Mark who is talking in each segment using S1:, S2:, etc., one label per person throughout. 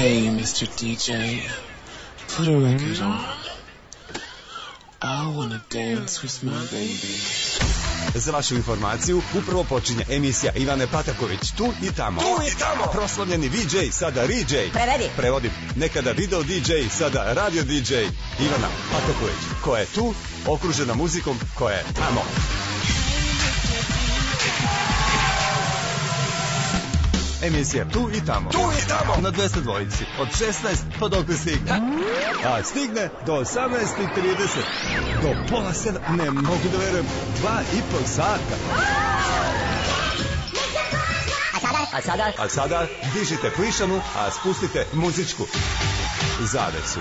S1: Hey, Mr. DJ, put a record on. I wanna dance with my baby.
S2: Za vašu informaciju, upravo počinje emisija Ivane Pataković, tu i tamo. Proslavljeni VJ, sada RJ. Prevodim, nekada video DJ, sada radio DJ. Ivana Pataković, koja je tu, okružena muzikom koja je tamo. Emisija tu i tamo. Na 202 od 16 pa dokle stigne. A stigne do 18:30. Do pola 7, ne mogu da verujem, 2,5 sata. A sada dižite plišanu, a spustite muzičku zavesu.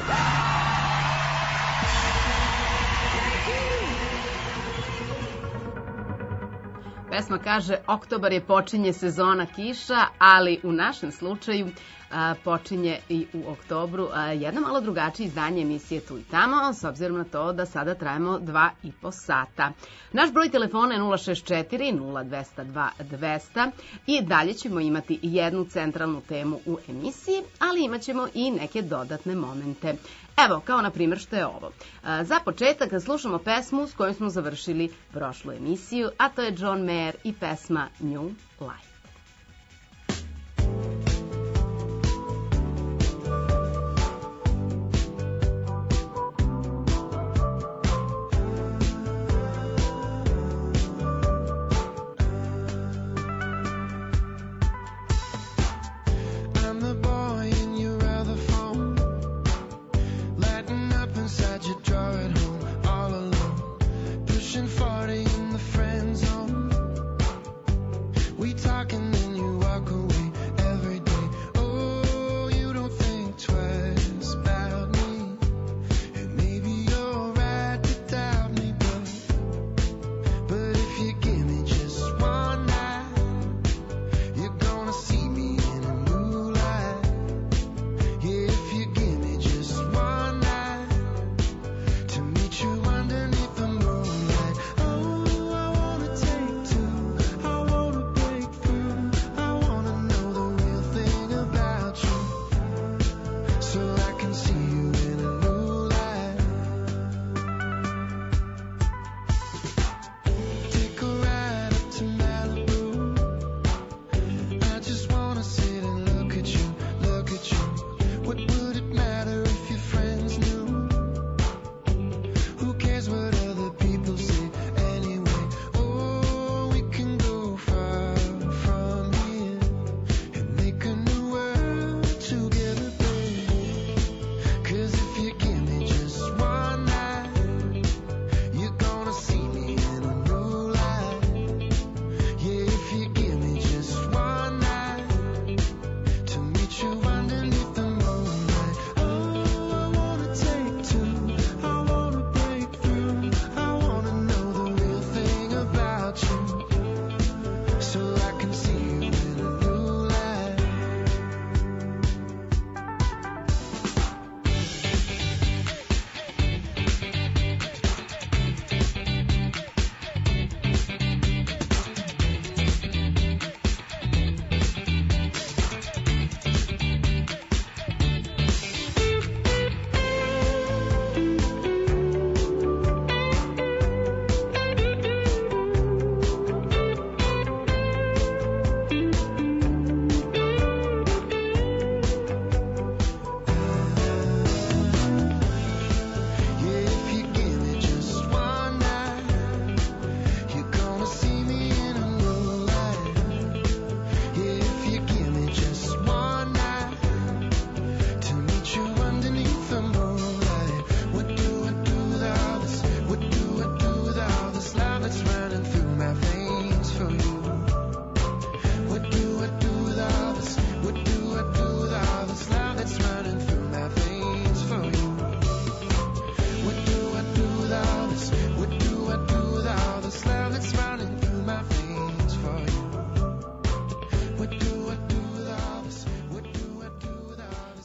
S3: Pesma kaže, oktobar je počinje sezona kiša, ali u našem slučaju počinje i u oktobru jedno malo drugačije izdanje emisije Tu i tamo, s obzirom na to da sada trajamo 2,5 sata. Naš broj telefona je 064 0202 200 i dalje ćemo imati jednu centralnu temu u emisiji, ali imat ćemo i neke dodatne momente. Evo, kao na primjer što je ovo. Za početak slušamo pesmu s kojom smo završili prošlu emisiju, a to je John Mayer i pesma New Life.
S4: See me in a new light.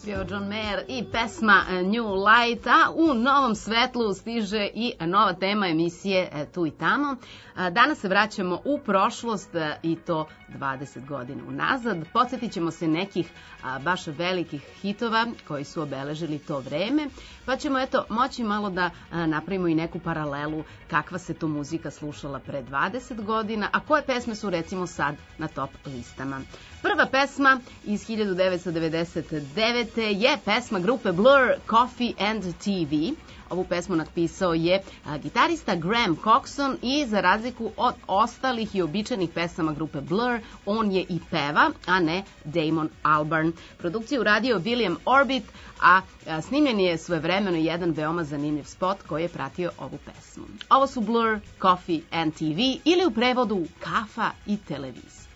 S3: Bio John Mayer i pesma New Light, a u novom svetlu stiže i nova tema emisije Tu i tamo. Danas se vraćamo u prošlost i to 20 godina unazad. Podsjetit ćemo se nekih baš velikih hitova koji su obeležili to vreme, pa ćemo moći malo da napravimo i neku paralelu kakva se to muzika slušala pre 20 godina, a koje pesme su recimo sad na top listama. Prva pesma iz 1999. je pesma grupe Blur, Coffee and TV. Ovu pesmu napisao je gitarista Graham Coxon i za razliku od ostalih i običajnih pesama grupe Blur, on je i peva, a ne Damon Albarn. Produkciju uradio William Orbit, a snimljen je svojevremeno jedan veoma zanimljiv spot koji je pratio ovu pesmu. Ovo su Blur, Coffee and TV ili u prevodu Kafa i televizija.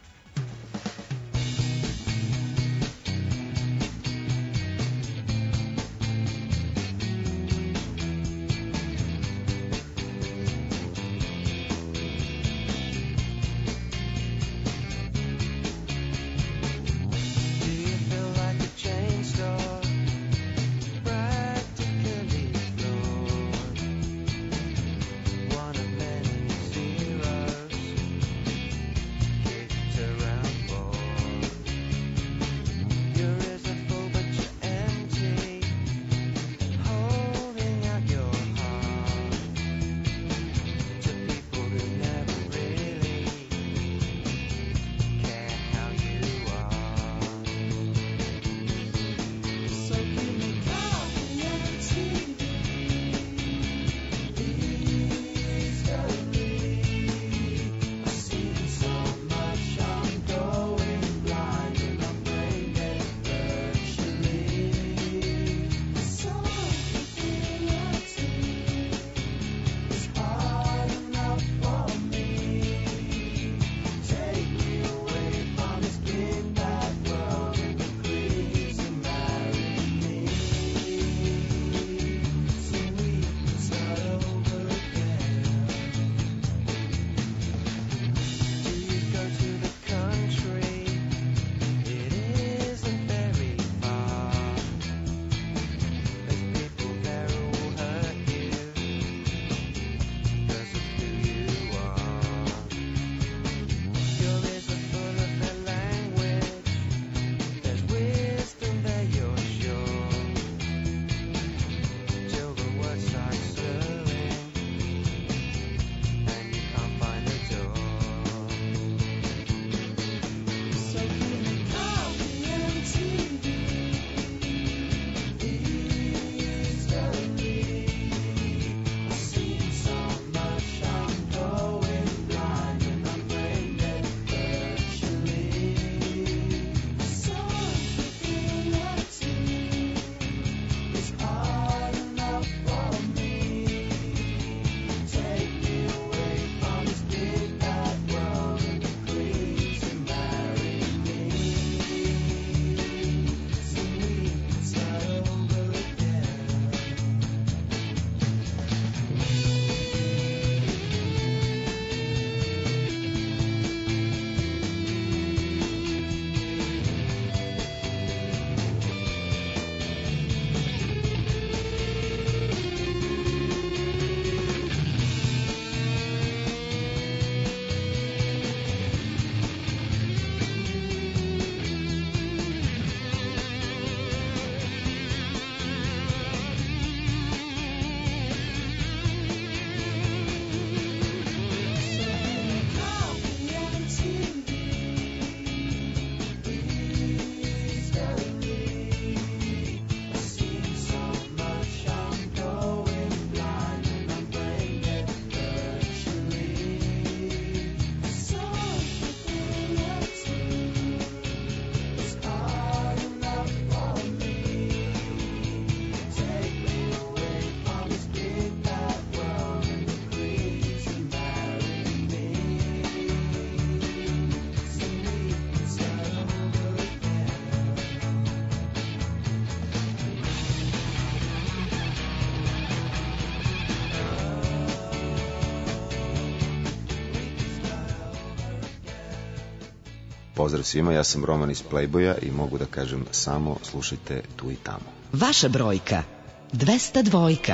S4: pozdrav svima, ja sam Roman iz Playboya i mogu da kažem samo slušajte Tu i tamo.
S5: Vaša brojka 202.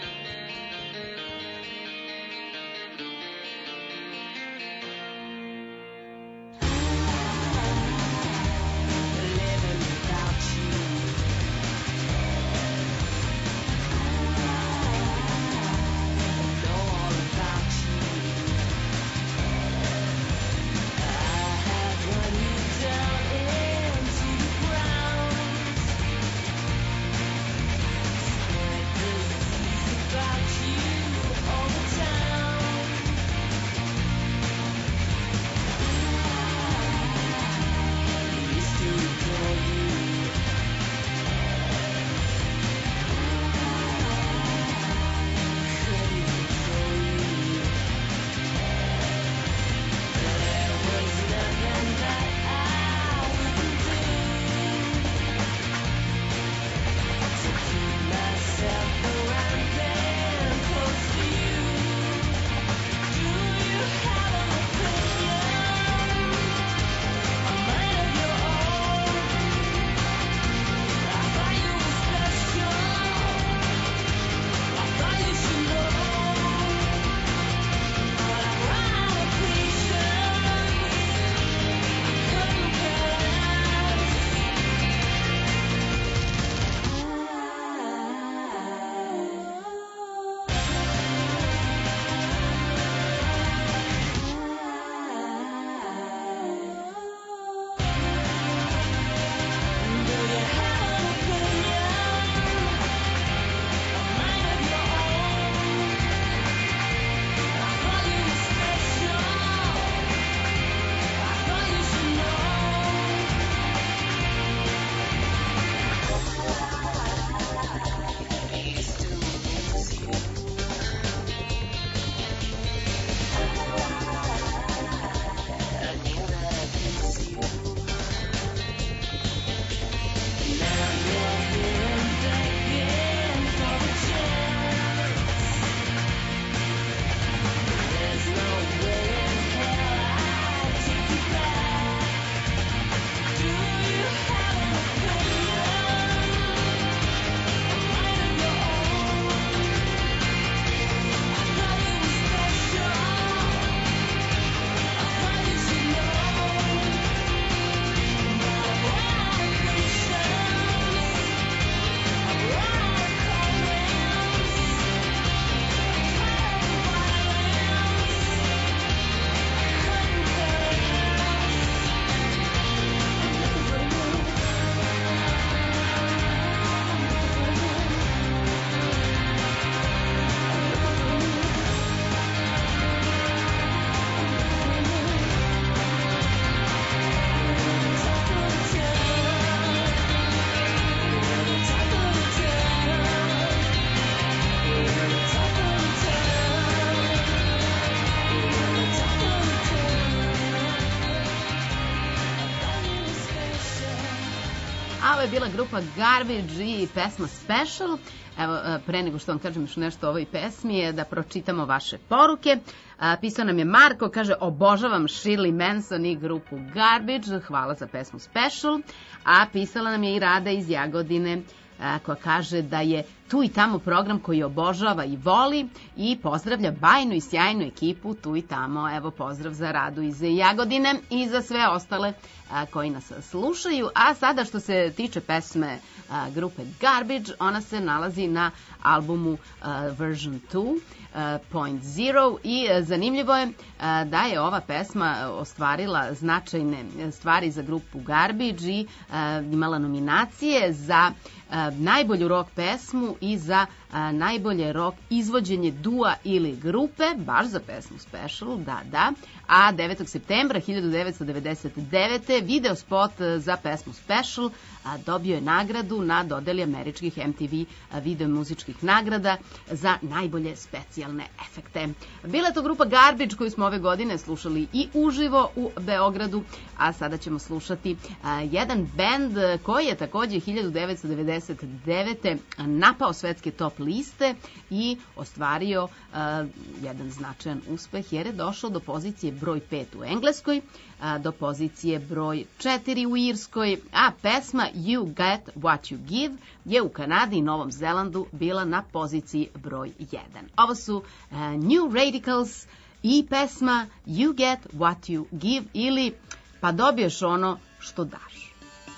S3: je bila grupa Garbage i pesma Special. Evo, pre nego što vam kažem još nešto o ovoj pesmi je da pročitamo vaše poruke. Pisao nam je Marko, kaže obožavam Shirley Manson i grupu Garbage, hvala za pesmu Special. A pisala nam je i Rada iz Jagodine, koja kaže da je Tu i tamo program koji obožava i voli i pozdravlja bajnu i sjajnu ekipu Tu i tamo. Evo pozdrav za Radu iz Jagodine i za sve ostale koji nas slušaju. A sada što se tiče pesme grupe Garbage, ona se nalazi na albumu Version 2.0 i zanimljivo je da je ova pesma ostvarila značajne stvari za grupu Garbage i imala nominacije za najbolju rock pesmu i za najbolje rock izvođenje dua ili grupe, baš za pesmu Special, da. A 9. septembra 1999. video spot za pesmu Special dobio je nagradu na dodeli američkih MTV video muzičkih nagrada za najbolje specijalne efekte. Bila je to grupa Garbage koju smo ove godine slušali i uživo u Beogradu, a sada ćemo slušati jedan bend koji je takođe 1999. napao svetske top liste i ostvario jedan značajan uspeh jer je došao do pozicije broj 5 u Engleskoj do pozicije broj 4 u Irskoj, a pesma You Get What You Give je u Kanadi i Novom Zelandu bila na poziciji broj 1. Ovo su New Radicals i pesma You Get What You Give ili pa dobiješ ono što daš.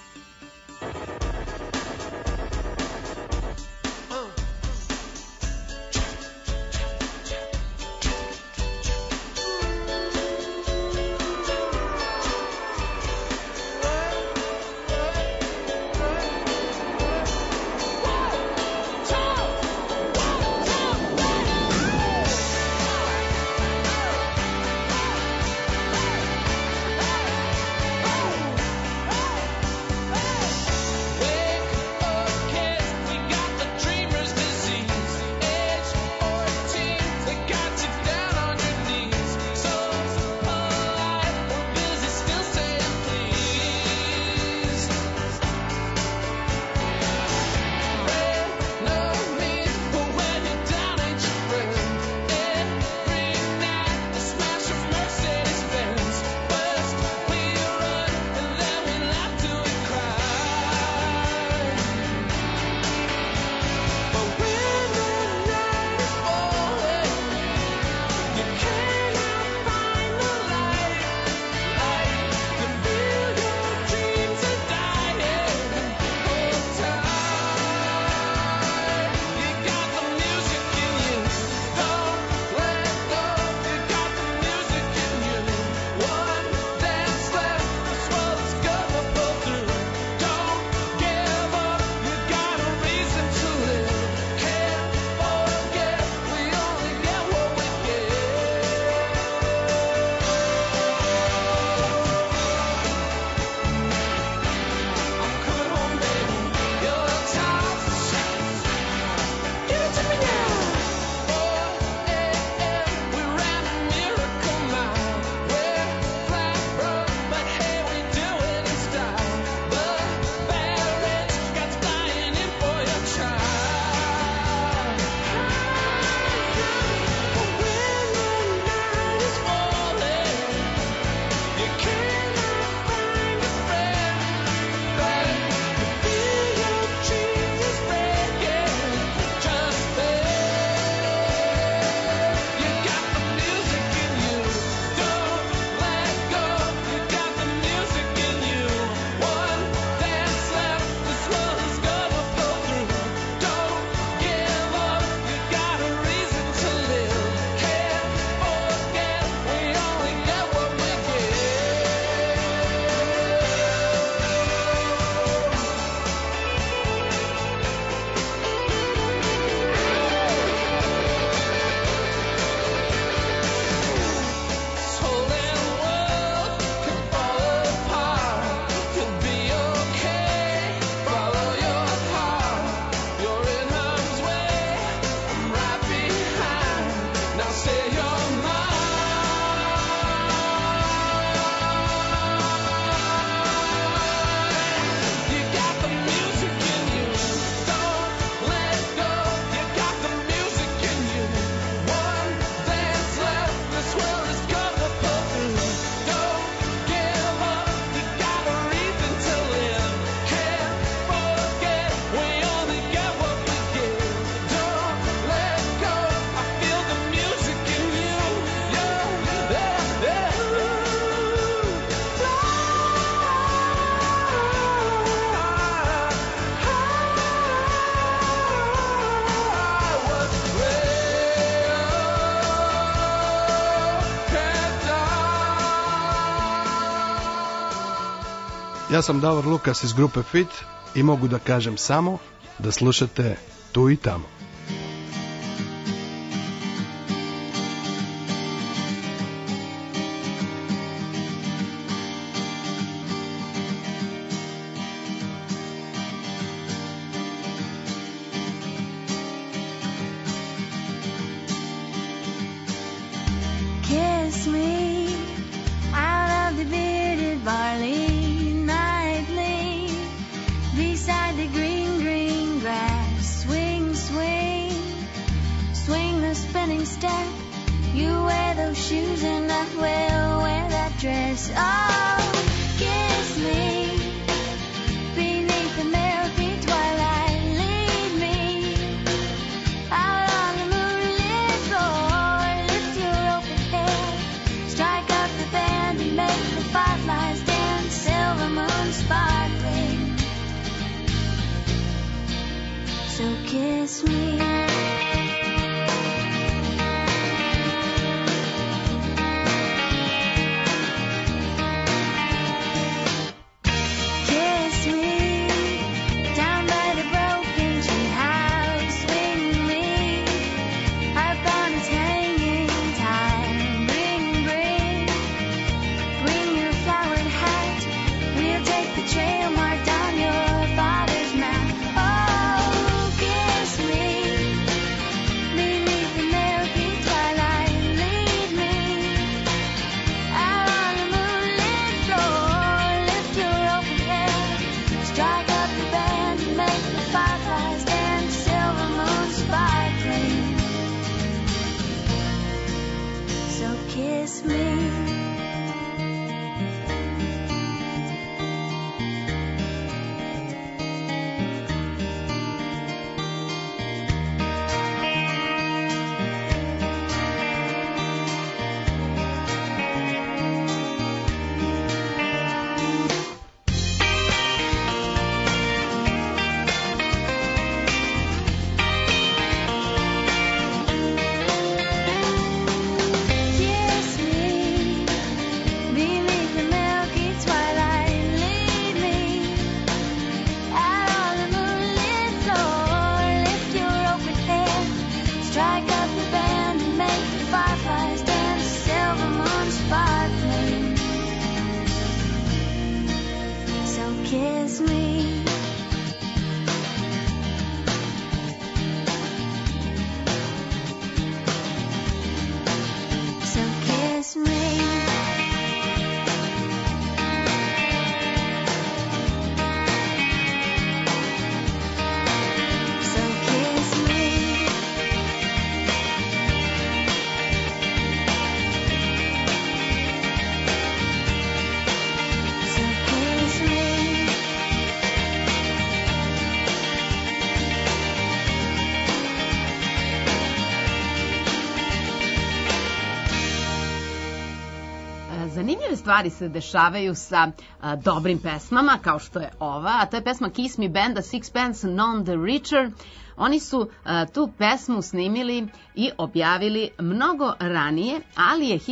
S6: Ja sam Davor Lukas iz grupe Fit i mogu da kažem samo da slušate Tu i tamo.
S7: Kiss me out of the bearded barley nightly, beside the green, green grass. Swing, swing, swing the spinning step. You wear those shoes and I will wear that dress. Oh, kiss me beneath the milky twilight. Lead me out on the moonlit floor. Lift your open head, strike up the band and make the fireflies dance. Silver moon sparkling, so kiss me.
S3: Zanimljive stvari se dešavaju sa dobrim pesmama, kao što je ova, a to je pesma Kiss Me benda Sixpence None the Richer. Oni su tu pesmu snimili i objavili mnogo ranije, ali je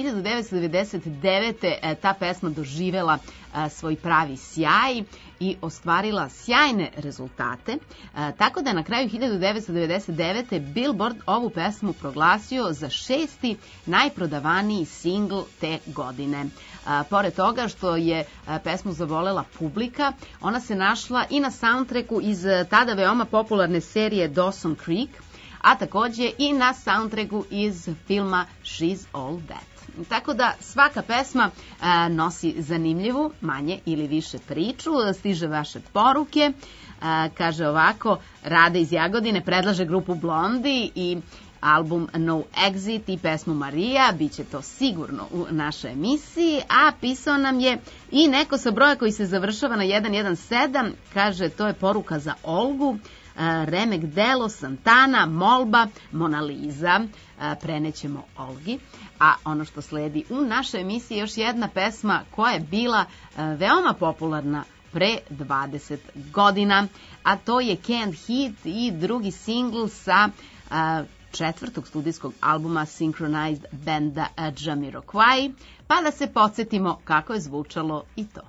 S3: 1999. Ta pesma doživela svoj pravi sjaj i ostvarila sjajne rezultate, tako da na kraju 1999. Billboard ovu pesmu proglasio za 6. najprodavaniji singl te godine. Pored toga što je pesmu zavolela publika, ona se našla i na soundtracku iz tada veoma popularne serije Dawson Creek, a takođe i na soundtracku iz filma She's All That. Tako da svaka pesma nosi zanimljivu, manje ili više priču, stiže vaše poruke, kaže ovako, Rade iz Jagodine predlaže grupu Blondie i album No Exit i pesmu Marija, bit će to sigurno u našoj emisiji, a pisao nam je i neko sa broja koji se završava na 117, kaže to je poruka za Olgu, Remek Delo, Santana, Molba, Mona Lisa, prenećemo Olgi. A ono što sledi u našoj emisiji je još jedna pesma koja je bila veoma popularna pre 20 godina, a to je Can't Hit i drugi singl sa četvrtog studijskog albuma Synchronized benda Jamiroquai, pa da se podsjetimo kako je zvučalo i to.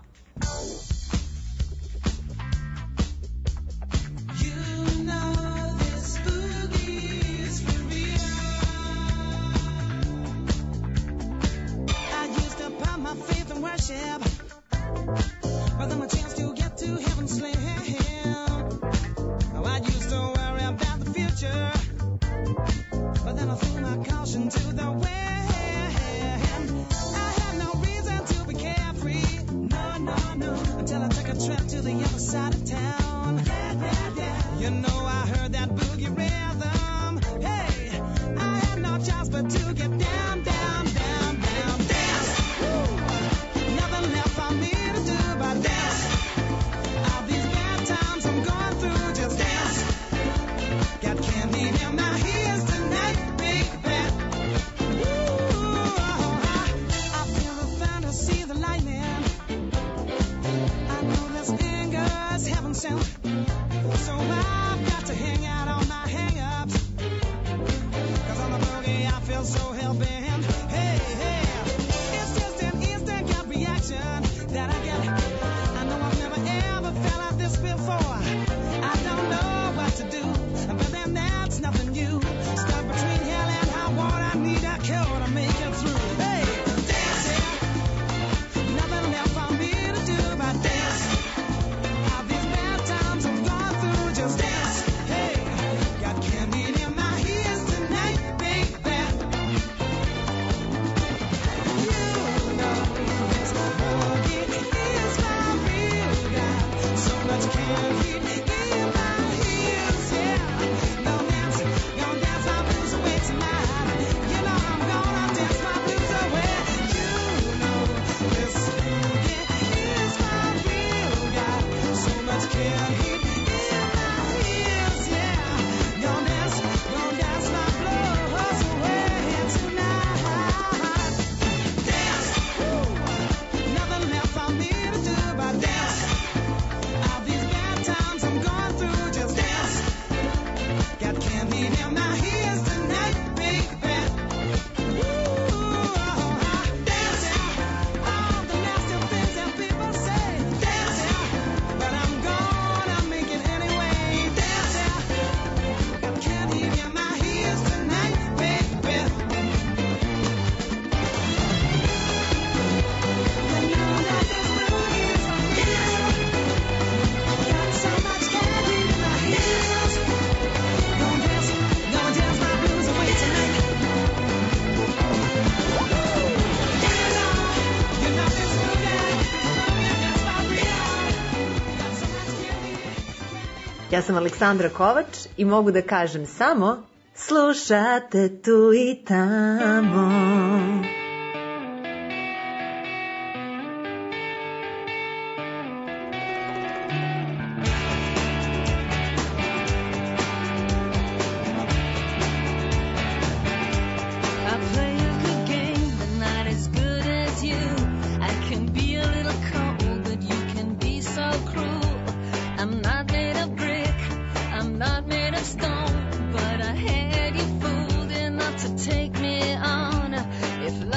S8: But then a chance to get to heaven slim. I used to worry about the future, but then I threw my caution to the wind. I had no reason to be carefree, no, until I took a trip to the other side of town. You know I heard that boogie rhythm. Hey, I had no choice but to get down. feel so hell-bent. Hey, hey, it's just an instant gut reaction that I get. I know I've never ever felt like this before. I don't know what to do, but then that's nothing new. Stuck between hell and high water, I need a cure to make it through. Hey, dance, yeah. Nothing left for me to do but dance. All these bad times I've gone through, just dance. Hey, got candy in my ears tonight, baby. You know this boogie is my real guy. So much candy in my ears, yeah. Gonna dance my blues away tonight. You know I'm gonna dance my blues away. You know this boogie is my real guy. So much candy in my ears, yeah. Gonna dance my blues away tonight. Dance, nothing left for me to do but dance. All these bad times I'm going through, just dance. Got candy in my ears tonight, baby. Dance, all the nasty things that people say. Dance, but I'm gonna make it anyway. Dance, got candy in my ears tonight, baby. You know that this boogie is my ears. Got so much candy in my ears. Gonna dance my blues away tonight. Dance on, you know this boogie is my real. Got so much candy.
S9: Ja sam Aleksandra Kovač i mogu da kažem samo slušate tu i tamo.
S7: I play a good game, but not as good as you. I can be a little cold, but you can be so cruel. I'm not made of brick, I'm not made of stone, but I had you fooled enough to take me on. If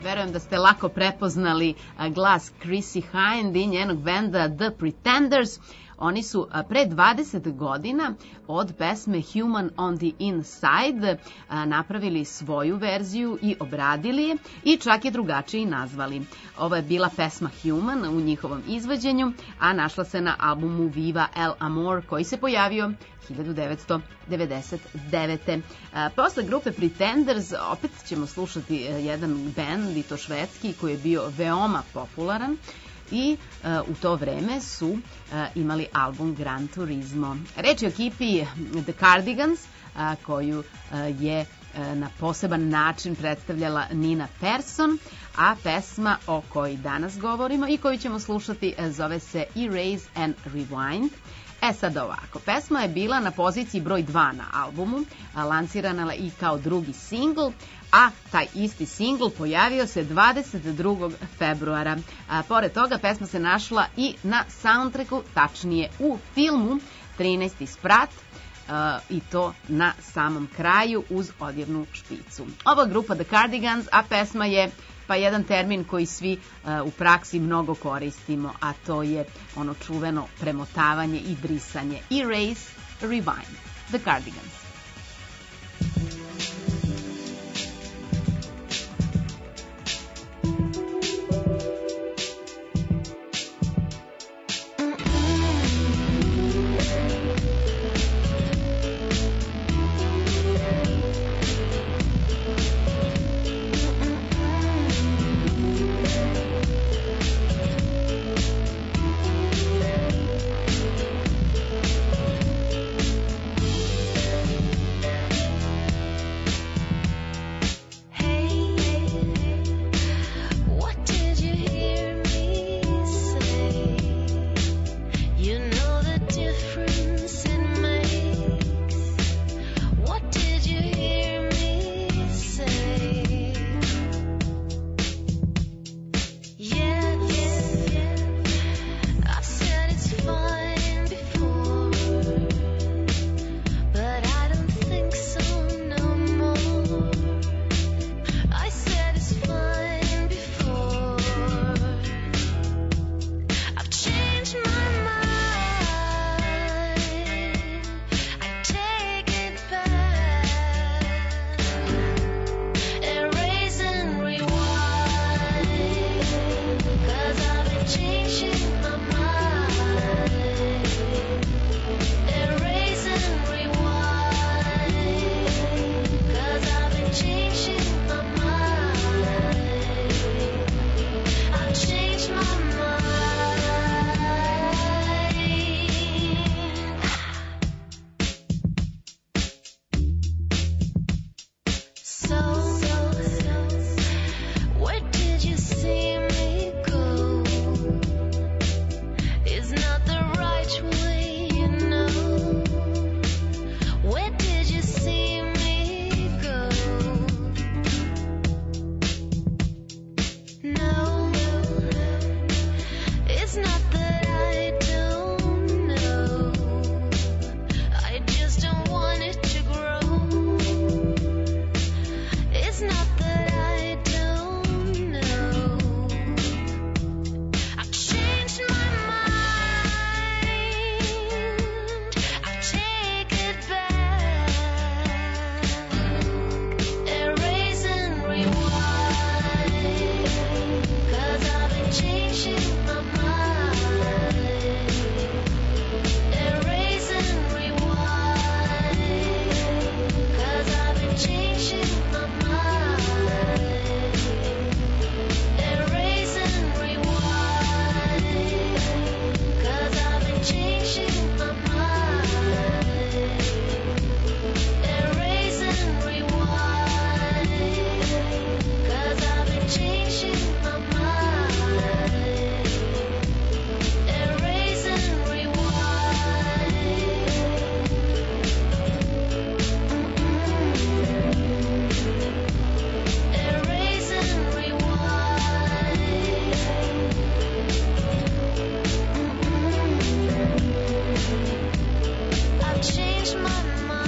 S3: verujem da ste lako prepoznali glas Chrissie Hynde i njenog benda The Pretenders. Oni su pre 20 godina od pesme Human on the Inside napravili svoju verziju i obradili je i čak je drugačije i nazvali. Ovo je bila pesma Human u njihovom izvođenju, a našla se na albumu Viva El Amor koji se pojavio 1999. Posle grupe Pretenders opet ćemo slušati jedan bend, i to švedski, koji je bio veoma popularan i u to vreme su imali album Gran Turismo. Reč je o ekipi The Cardigans, koju je na poseban način predstavljala Nina Persson, a pesma o kojoj danas govorimo i koju ćemo slušati zove se Erase and Rewind. Sad ovako, pesma je bila na poziciji broj 2 na albumu, lansirana i kao drugi singl, a taj isti singl pojavio se 22. februara. Pored toga, pesma se našla i na soundtracku, tačnije u filmu 13. sprat, i to na samom kraju uz odjevnu špicu. Ova grupa The Cardigans, a pesma je jedan termin koji svi u praksi mnogo koristimo, a to je ono čuveno premotavanje i brisanje. Erase, rewind. The Cardigans.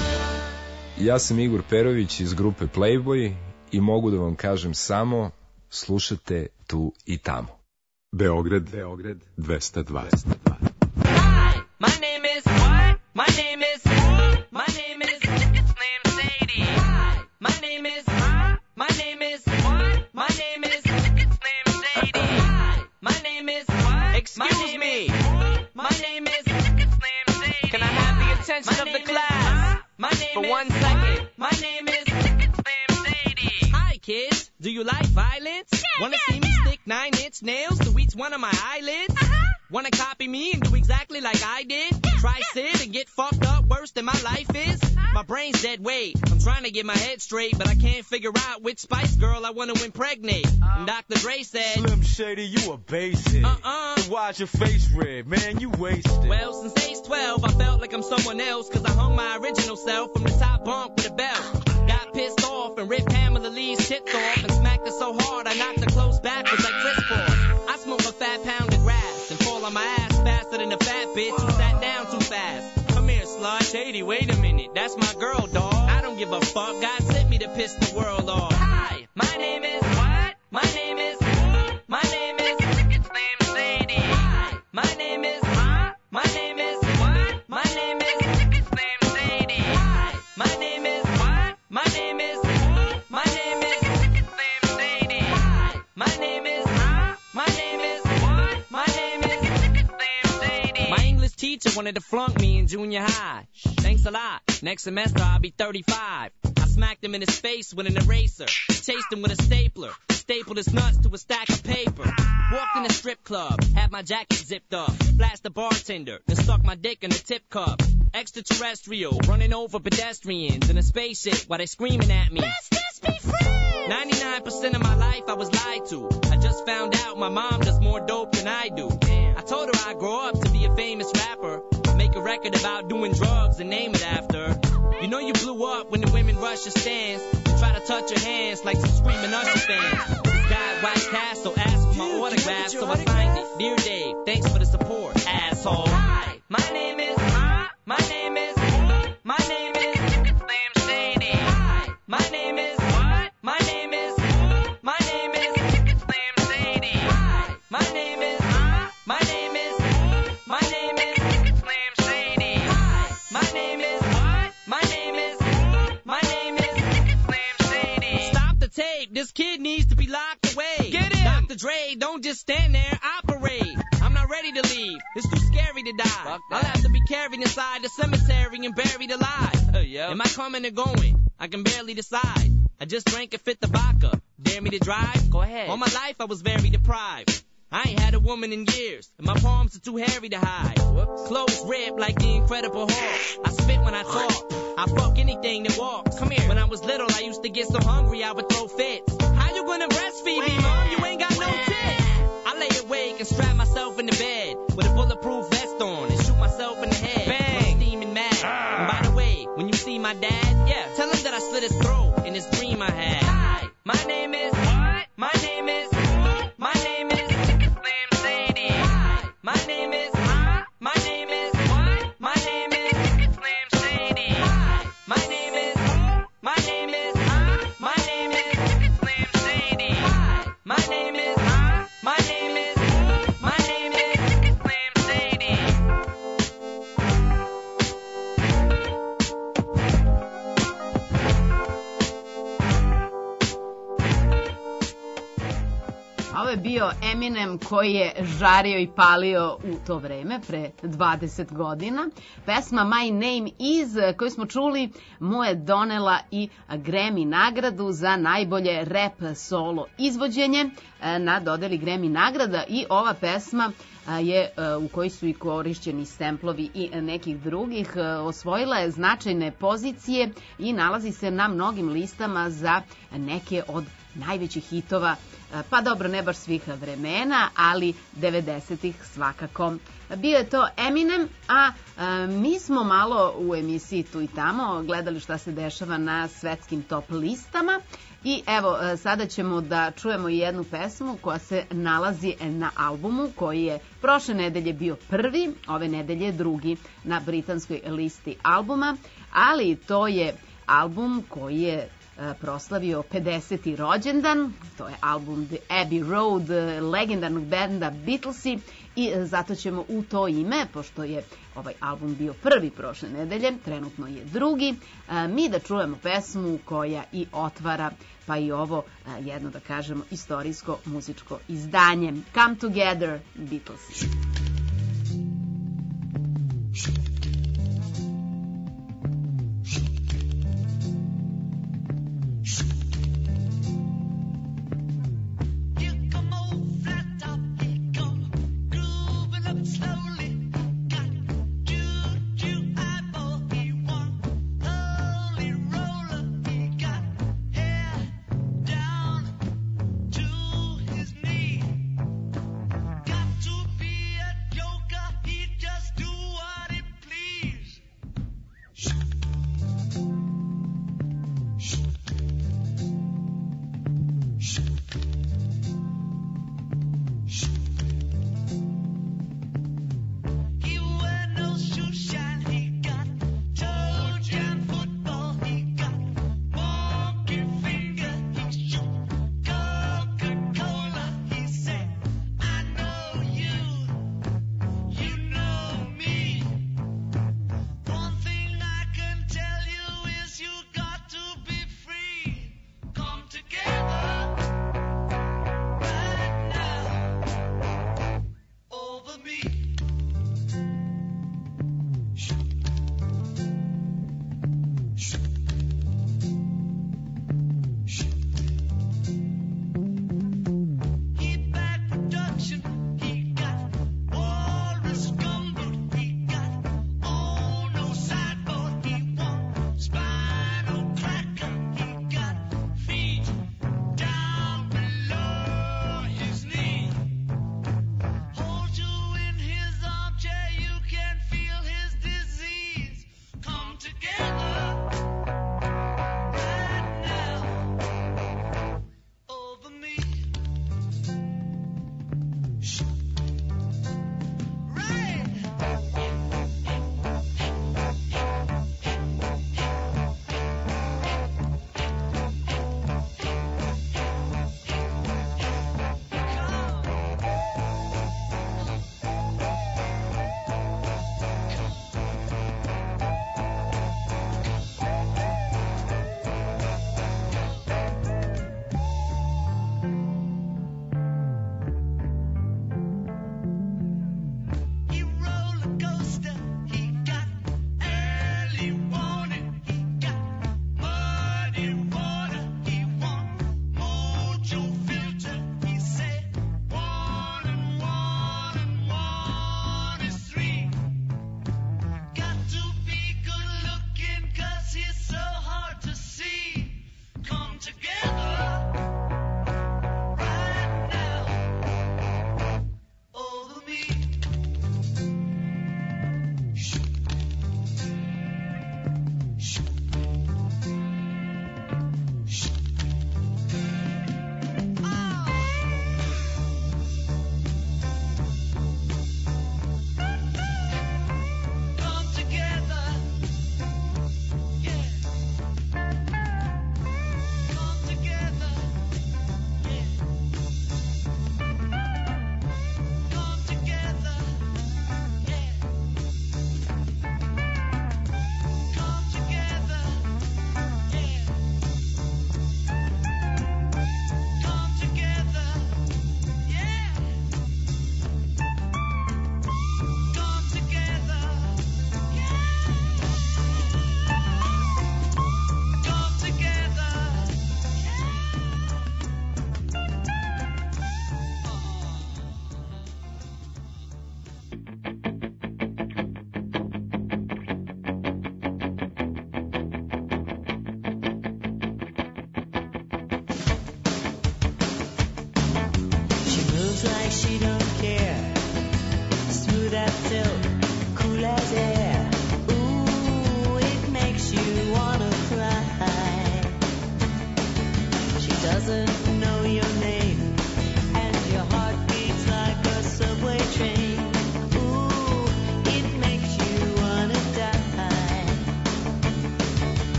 S10: Ja sam Igor Perović iz grupe Playboy i mogu da vam kažem samo slušate tu i tamo.
S2: Beograd 202.
S8: My name is what? My name is my name is it's named Sadie. My name is my name is what? My name is it's named Sadie. My name is what? Excuse me. My name is it's named Sadie. Can I have the attention of the class for 1 second? My name is it's named Sadie. Hi kids, do you like violence? Wanna see me stick 9-inch nails to each one of my eyelids? Wanna copy me and do exactly like I did? Try sit and get fucked up worse than my life is? My brain's dead weight. I'm trying to get my head straight, but I can't figure out which Spice Girl I wanna impregnate. And Dr. Dre said,
S11: Slim Shady, you a basic. So why's your face red? Man, you wasted.
S8: Well, since age 12, I felt like I'm someone else, cause I hung my original self from the top bunk with a belt. Got pissed off and ripped Pamela Lee's tits off and smacked her so hard I knocked her clothes backwards like Chris Paul. I smoke a fat pound of grass and fall on my ass faster than a fat bitch who sat down too fast. Come here, slut. Shady, wait a minute. That's my girl, dawg. I don't give a fuck. God sent me to piss the world off. Hi, my name is what? My name is my name is it's named Sadie. My name is my name is what? My name is it's named Sadie. My name is what? My name is my name is it's named Sadie. My name is my name is what? My name is it's named Sadie. My English teacher wanted to flunk me in junior high. Thanks a lot. Next semester I'll be 35. I smacked him in his face with an eraser. Chased him with a stapler. Stapled his nuts to a stack of paper. Walked in a strip club. Had my jacket zipped up. Flashed the bartender. Then stuck my dick in a tip cup. Extraterrestrial. Running over pedestrians in a spaceship while they screaming at me. Let's just be friends. 99% of my life I was lied to. I just found out my mom does more dope than I do. I told her I'd grow up to be a famous rapper. Make a record about doing drugs and name it after. You know you blew up when the women rush your stands and try to touch your hands like some screaming Usher fans. This guy at White Castle asked for my autograph, so I signed it. Dear Dave, thanks for the support, asshole. Hi, my name is my name is my name is it's named Sadie. My name is what? My name is my name is it's named Sadie. My name is my name is my name is it's named Sadie. My name is what? My name is my name is it's named Sadie. Stop the tape. This kid needs to be locked away. Get him. Dr. Dre, don't just stand there, operate. I'm not ready to leave. It's too scary to die. I'll have to be carried inside the cemetery and buried alive. Am I coming or going? I can barely decide. I just drank a fifth of vodka. Dare me to drive? Go ahead. All my life I was very deprived. I ain't had a woman in years, and my palms are too hairy to hide. Clothes ripped like the Incredible Hulk. I spit when I talk. I fuck anything that walks. Come here. When I was little, I used to get so hungry I would throw fits. How you gonna breastfeed me, Mom? You ain't got no tits. I lay awake and strap myself in the bed with a bulletproof vest on and shoot myself in the head. Bang! I'm steaming mad. And by the way, when you see my dad, tell him that I slit his throat in this dream I had. Hi, my name is what? My name is my name is it's named Sadie. My name is my name is what? My name is it's named Sadie. My name is my name is my name is it's named Sadie. My name is my name is my name is it's named Sadie.
S3: Ovo je bio Eminem koji je žario i palio u to vreme, pre 20 godina. Pesma My Name Is, koju smo čuli, mu je donela i Grammy nagradu za najbolje rap solo izvođenje na dodeli Grammy nagrada i ova pesma je, u kojoj su i korišćeni stemplovi i nekih drugih, osvojila je značajne pozicije i nalazi se na mnogim listama za neke od najvećih hitova, pa dobro, ne baš svih vremena, ali 90-ih svakako. Bio je to Eminem, a mi smo malo u emisiji Tu i tamo gledali šta se dešava na svetskim top listama i evo, sada ćemo da čujemo jednu pesmu koja se nalazi na albumu koji je prošle nedelje bio prvi, ove nedelje drugi na britanskoj listi albuma, ali to je album koji je proslavio 50. rođendan. To je album The Abbey Road legendarnog benda Beatlesi i zato ćemo u to ime, pošto je ovaj album bio prvi prošle nedelje, trenutno je drugi, mi da čujemo pesmu koja i otvara pa i ovo jedno, da kažemo, istorijsko muzičko izdanje. Come Together, Beatlesi.
S8: Got to be a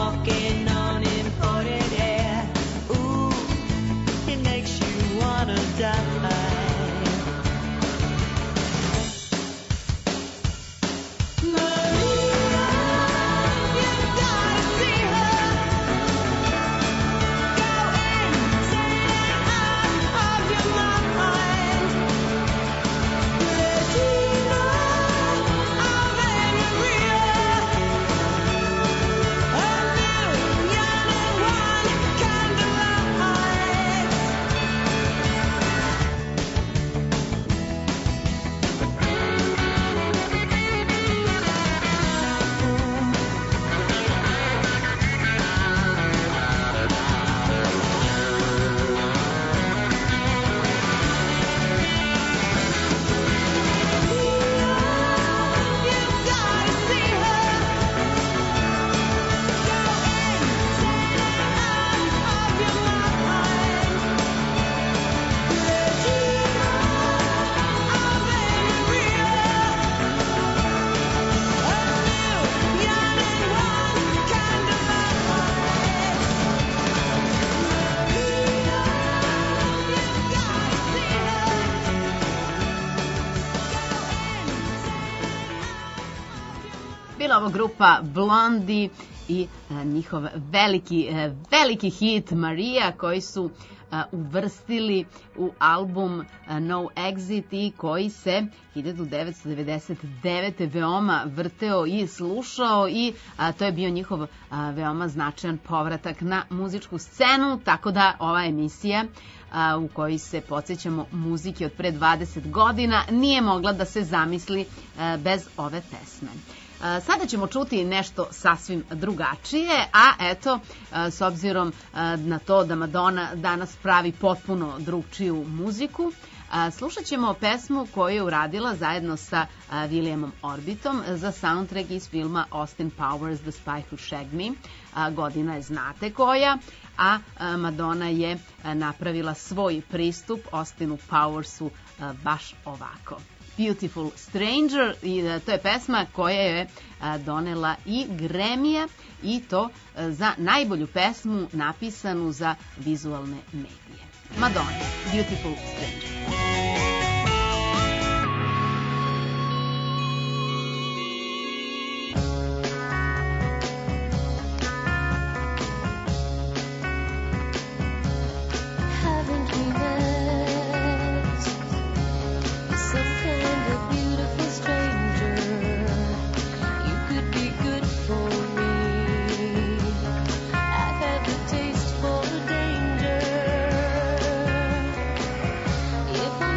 S8: walking on imported air. Ooh, it makes you wanna die.
S3: Bila ovo grupa Blondie i njihov veliki hit Maria koji su uvrstili u album No Exit i koji se 1999. veoma vrteo i slušao i to je bio njihov veoma značajan povratak na muzičku scenu, tako da ova emisija u kojoj se podsjećamo muzike od pre 20 godina nije mogla da se zamisli bez ove pesme. Sada ćemo čuti nešto sasvim drugačije, a eto, s obzirom na to da Madonna danas pravi potpuno drugčiju muziku, slušat ćemo pesmu koju je uradila zajedno sa Williamom Orbitom za soundtrack iz filma Austin Powers The Spy Who Shagged Me. Godina je znate koja, a Madonna je napravila svoj pristup Austinu Powersu baš ovako. Beautiful Stranger, i to je pesma koja je donela i Grammy-a i to za najbolju pesmu napisanu za vizualne medije. Madonna, Beautiful Stranger.
S7: If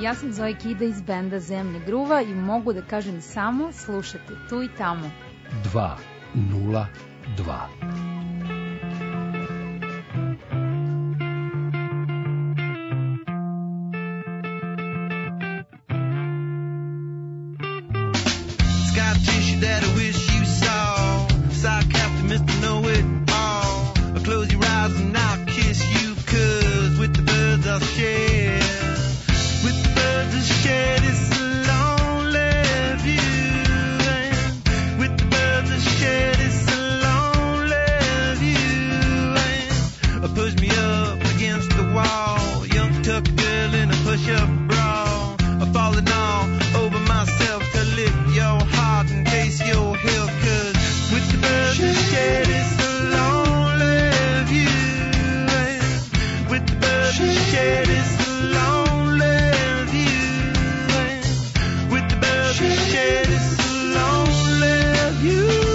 S12: Ja sam Zoe Kida iz benda Zemlje gruva i mogu da kažem samo slušajte tu i tamo.
S13: 202.
S14: Sky tissue that I wish you saw. Sarcastic Mr. Know-It-All. Close your eyes and I'll kiss you, 'cause with the birds I'll share. With the birds I'll share this lonely view. And with the birds I'll share this lonely view. And push me up against the wall. Young tuck girl in a push-up bra. Falling all over myself to lift your heart and taste your hill, 'cause with the birds I share this lonely view. With the birds I share this lonely view. With the birds I share this lonely view.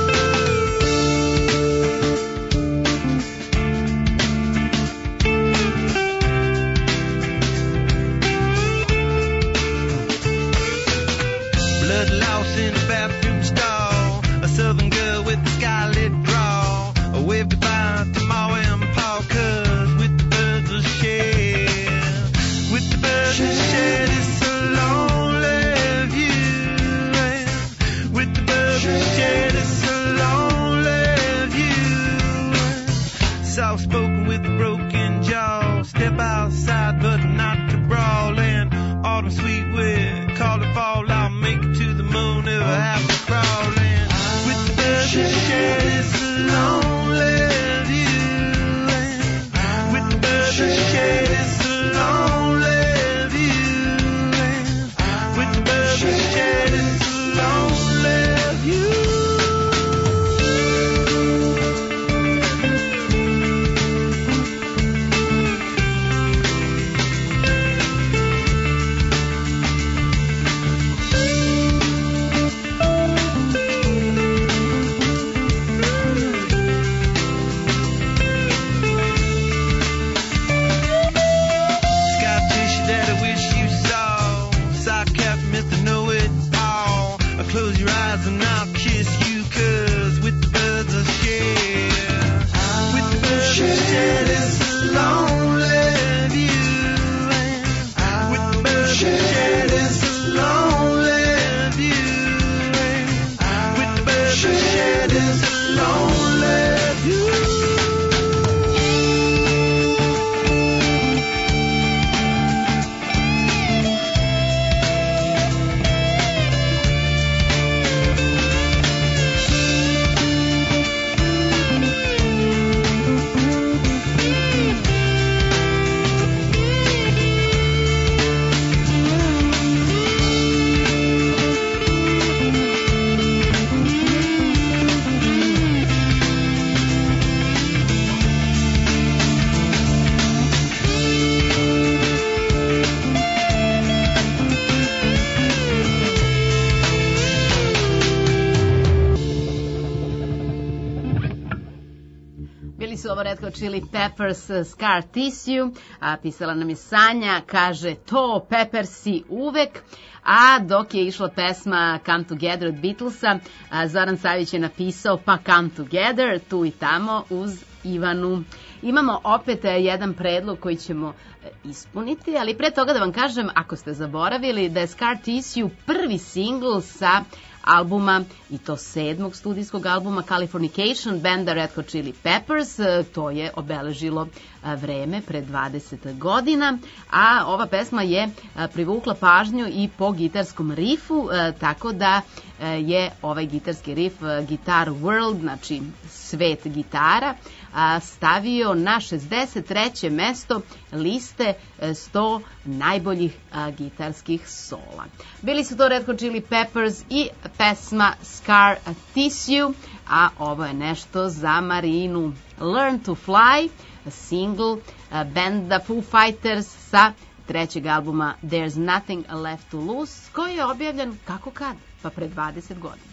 S14: Blood lost in a bathroom stall. A southern girl with a scarlet draw. Wave goodbye to Ma and Pa, 'cause with the birds I share. With the birds I share this lonely view. With the birds I share this lonely view. Soft spoken with a broken jaw. Step outside but not to brawl. And autumn sweet with call it fall. I'll make it to the moon if I have to crawl in. With the birds I share this lonely view. With the birds I share this lonely view. With the birds I share this lonely view. Sky tissue that I wish you saw. Sarcastic Mr. Know-It-All. Close your eyes and I'll kiss you, 'cause with the birds I share. With the birds I share this lonely view. With the birds I share this lonely view. With the birds I share this lonely view.
S3: Bili su ovo Red Hot Chili Peppers, Scar Tissue, a pisala nam je Sanja, kaže to Peppersi uvek, a dok je išla pesma Come Together od Beatlesa, Zoran Savić je napisao pa Come Together, tu i tamo uz Ivanu. Imamo opet jedan predlog koji ćemo ispuniti, ali pre toga da vam kažem, ako ste zaboravili, da je Scar Tissue prvi singl sa albuma, i to 7. studijskog albuma Californication benda Red Hot Chili Peppers. To je obeležilo vreme pre 20 godina, a ova pesma je privukla pažnju i po gitarskom rifu, tako da je ovaj gitarski rif Guitar World, znači svet gitara, stavio na 63. mesto liste 100 najboljih gitarskih sola. Bili su to Red Hot Chili Peppers i pesma Scar Tissue, a ovo je nešto za Marinu. Learn to Fly, single benda Foo Fighters sa 3. albuma There's Nothing Left to Lose, koji je objavljen kako kad, pa pre 20 godina.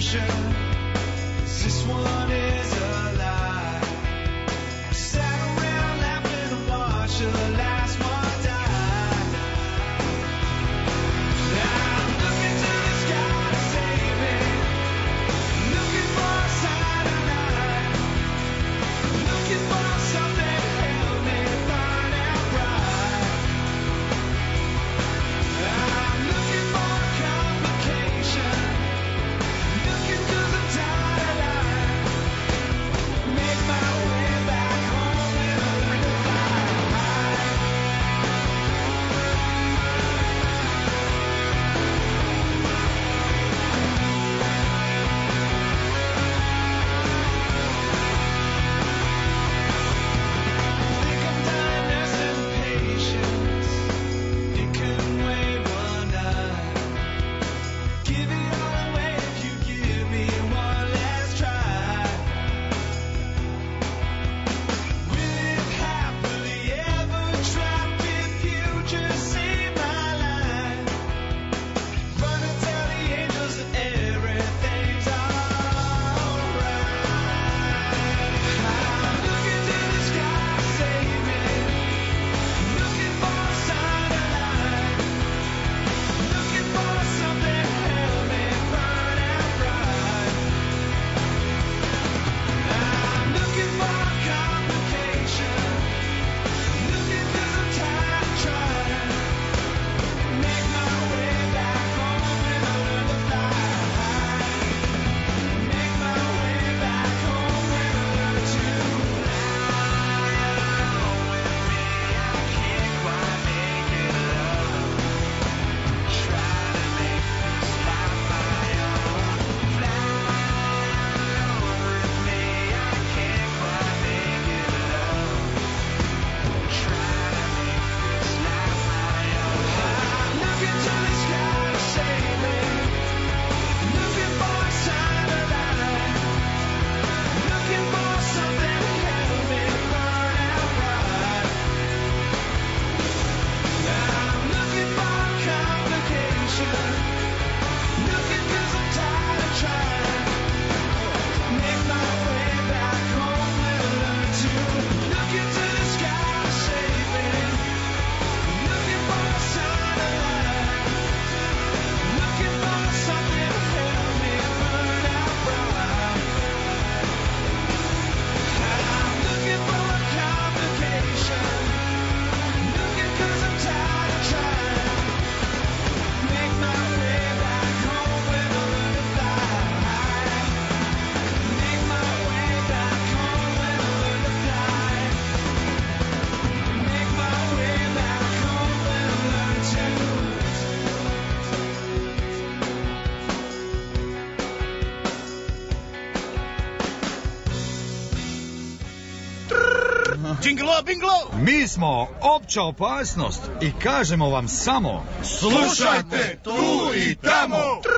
S15: Džinglo, binglo! Mi smo opća opasnost i kažemo vam samo slušajte tu i tamo!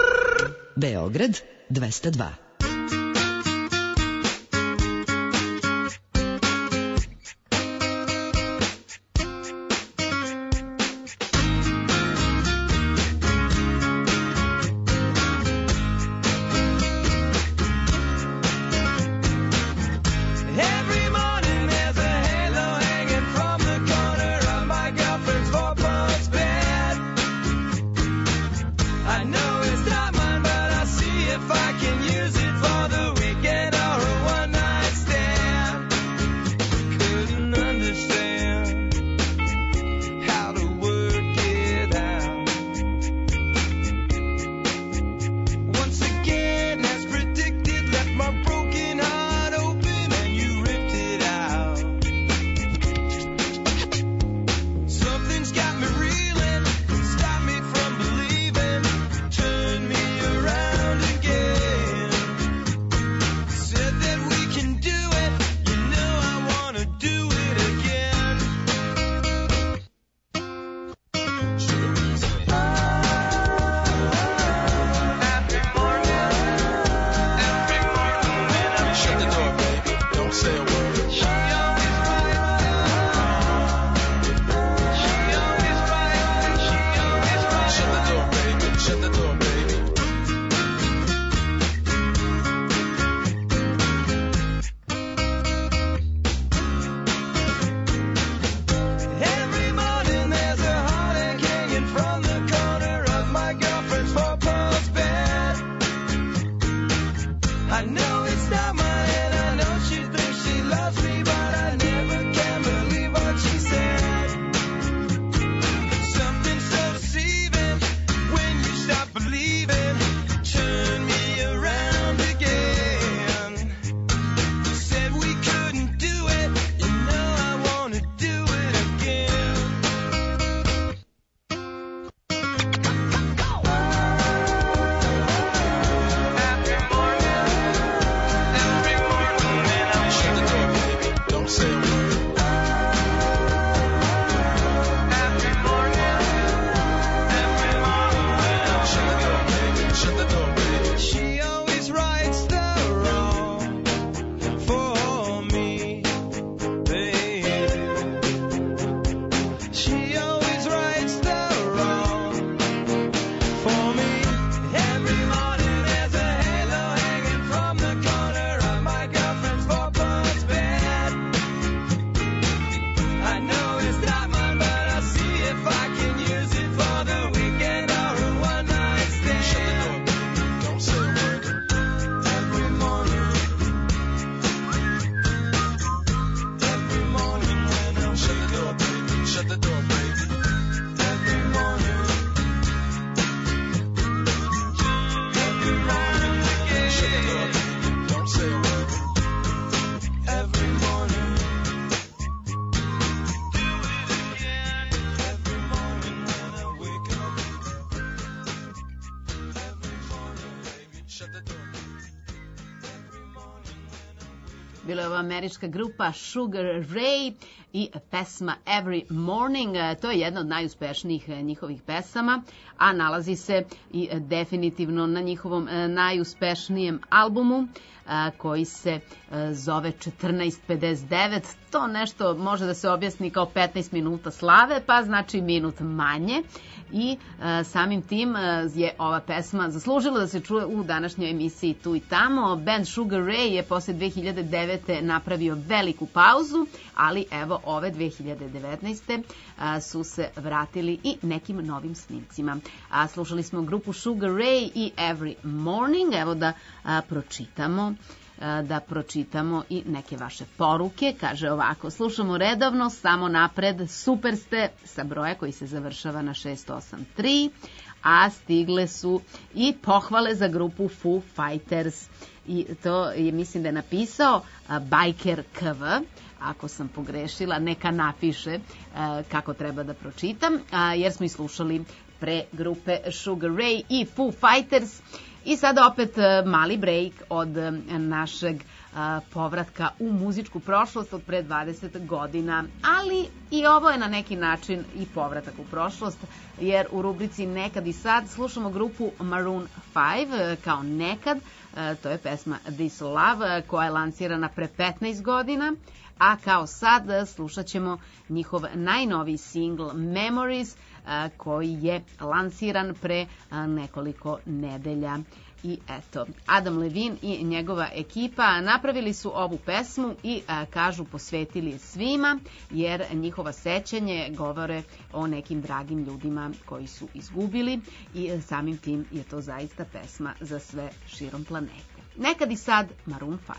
S5: Beograd 202.
S14: Something's got me reeling, stop me from believing.
S3: Bila je ova američka grupa Sugar Ray i pesma Every Morning. To je jedna od najuspešnijih njihovih pesama, a nalazi se i definitivno na njihovom najuspešnijem albumu koji se zove 14:59. To nešto može da se objasni kao 15 minuta slave, pa znači minut manje. I samim tim je ova pesma zaslužila da se čuje u današnjoj emisiji Tu i tamo. Band Sugar Ray je posle 2009. napravio veliku pauzu, ali evo ove 2019. Su se vratili i nekim novim snimcima. Slušali smo grupu Sugar Ray i Every Morning. Evo da pročitamo i neke vaše poruke. Kaže ovako: slušamo redovno, samo napred, super ste, sa broja koji se završava na 683, a stigle su i pohvale za grupu Foo Fighters. I to je, mislim da je napisao Biker KV. Ako sam pogrešila, neka napiše kako treba da pročitam, jer smo i slušali pre grupe Sugar Ray i Foo Fighters. I sada opet mali break od našeg povratka u muzičku prošlost od pre 20 godina, ali i ovo je na neki način i povratak u prošlost, jer u rubrici Nekad i sad slušamo grupu Maroon 5 kao Nekad. To je pesma This Love koja je lansirana pre 15 godina, a kao sad slušat ćemo njihov najnoviji singl Memories koji je lansiran pre nekoliko nedelja. I eto, Adam Levine i njegova ekipa napravili su ovu pesmu i kažu posvetili je svima, jer njihova sećanje govore o nekim dragim ljudima koji su izgubili i samim tim je to zaista pesma za sve širom planete. Nekad i sad, Maroon 5.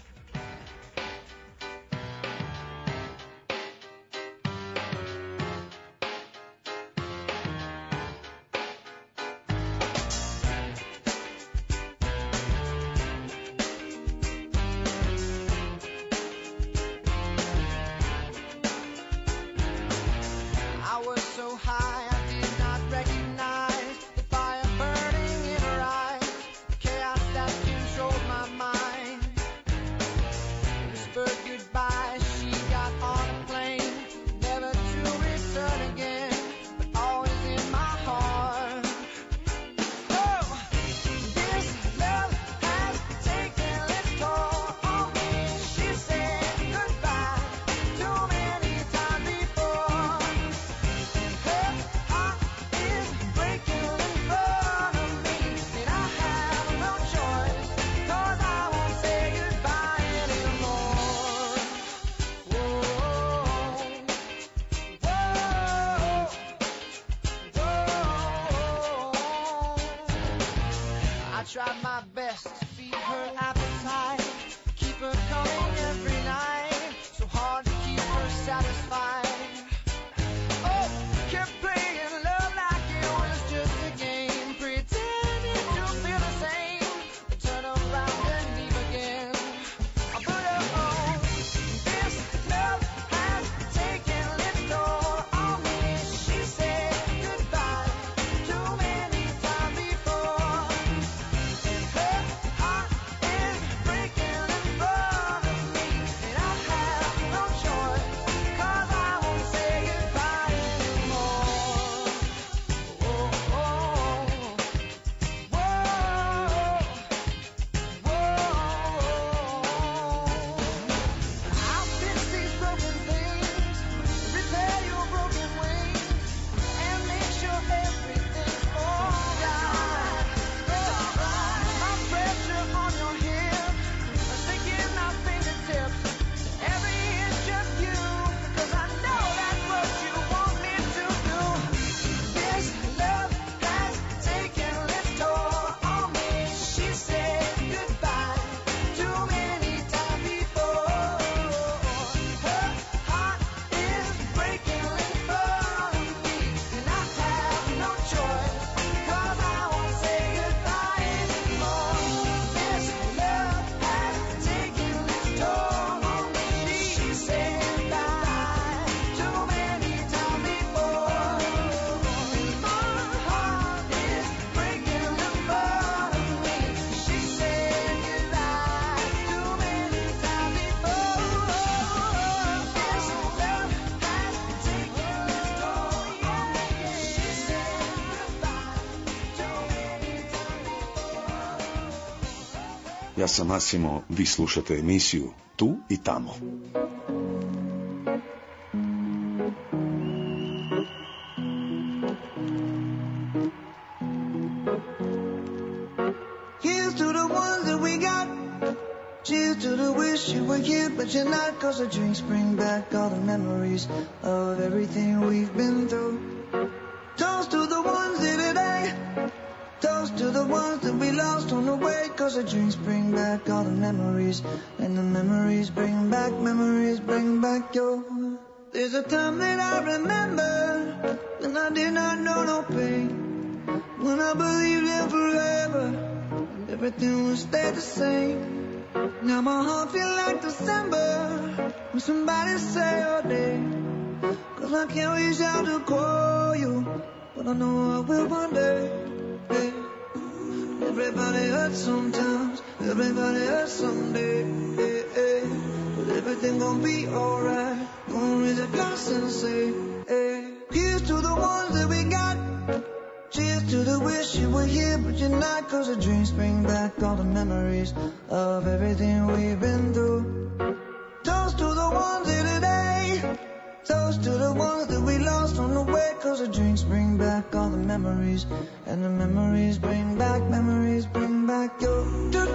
S8: tried my best to feed her appetite, keep her coming every night, so hard to keep her satisfied. Oh, kept playing love like it was just a game, pretending to feel the same, but turn around and leave again. I put her on. This love has taken its toll on me. She said goodbye too many times before. Her heart is breaking.
S16: Ja sam Asimo, vi slušate emisiju Tu i tamo.
S8: Here's to the ones that we got. Cheers to the wish you were here, but you're not. 'Cause the drinks bring back all the memories of everything we've been through. Toast to the ones here today. Toast to the ones that we lost on the way. 'Cause the drinks bring back all the memories. And the memories bring back your. There's a time that I remember when I did not know no pain. When I believed in forever, everything would stay the same. Now my heart feels like December when somebody say your name. 'Cause I can't reach out to call you, but I know I will one day. Hey. Everybody hurts sometimes, everybody hurts someday. Hey, hey. But everything gon' be alright. Gonna raise a glass and say, hey. Here's to the ones that we got. Cheers to the wish you were here, but you're not. 'Cause the dreams bring back all the memories of everything we've been through. Toast to the ones here today. Toast to the ones that we lost on the way. 'Cause the drinks bring back all the memories. And the memories bring back your.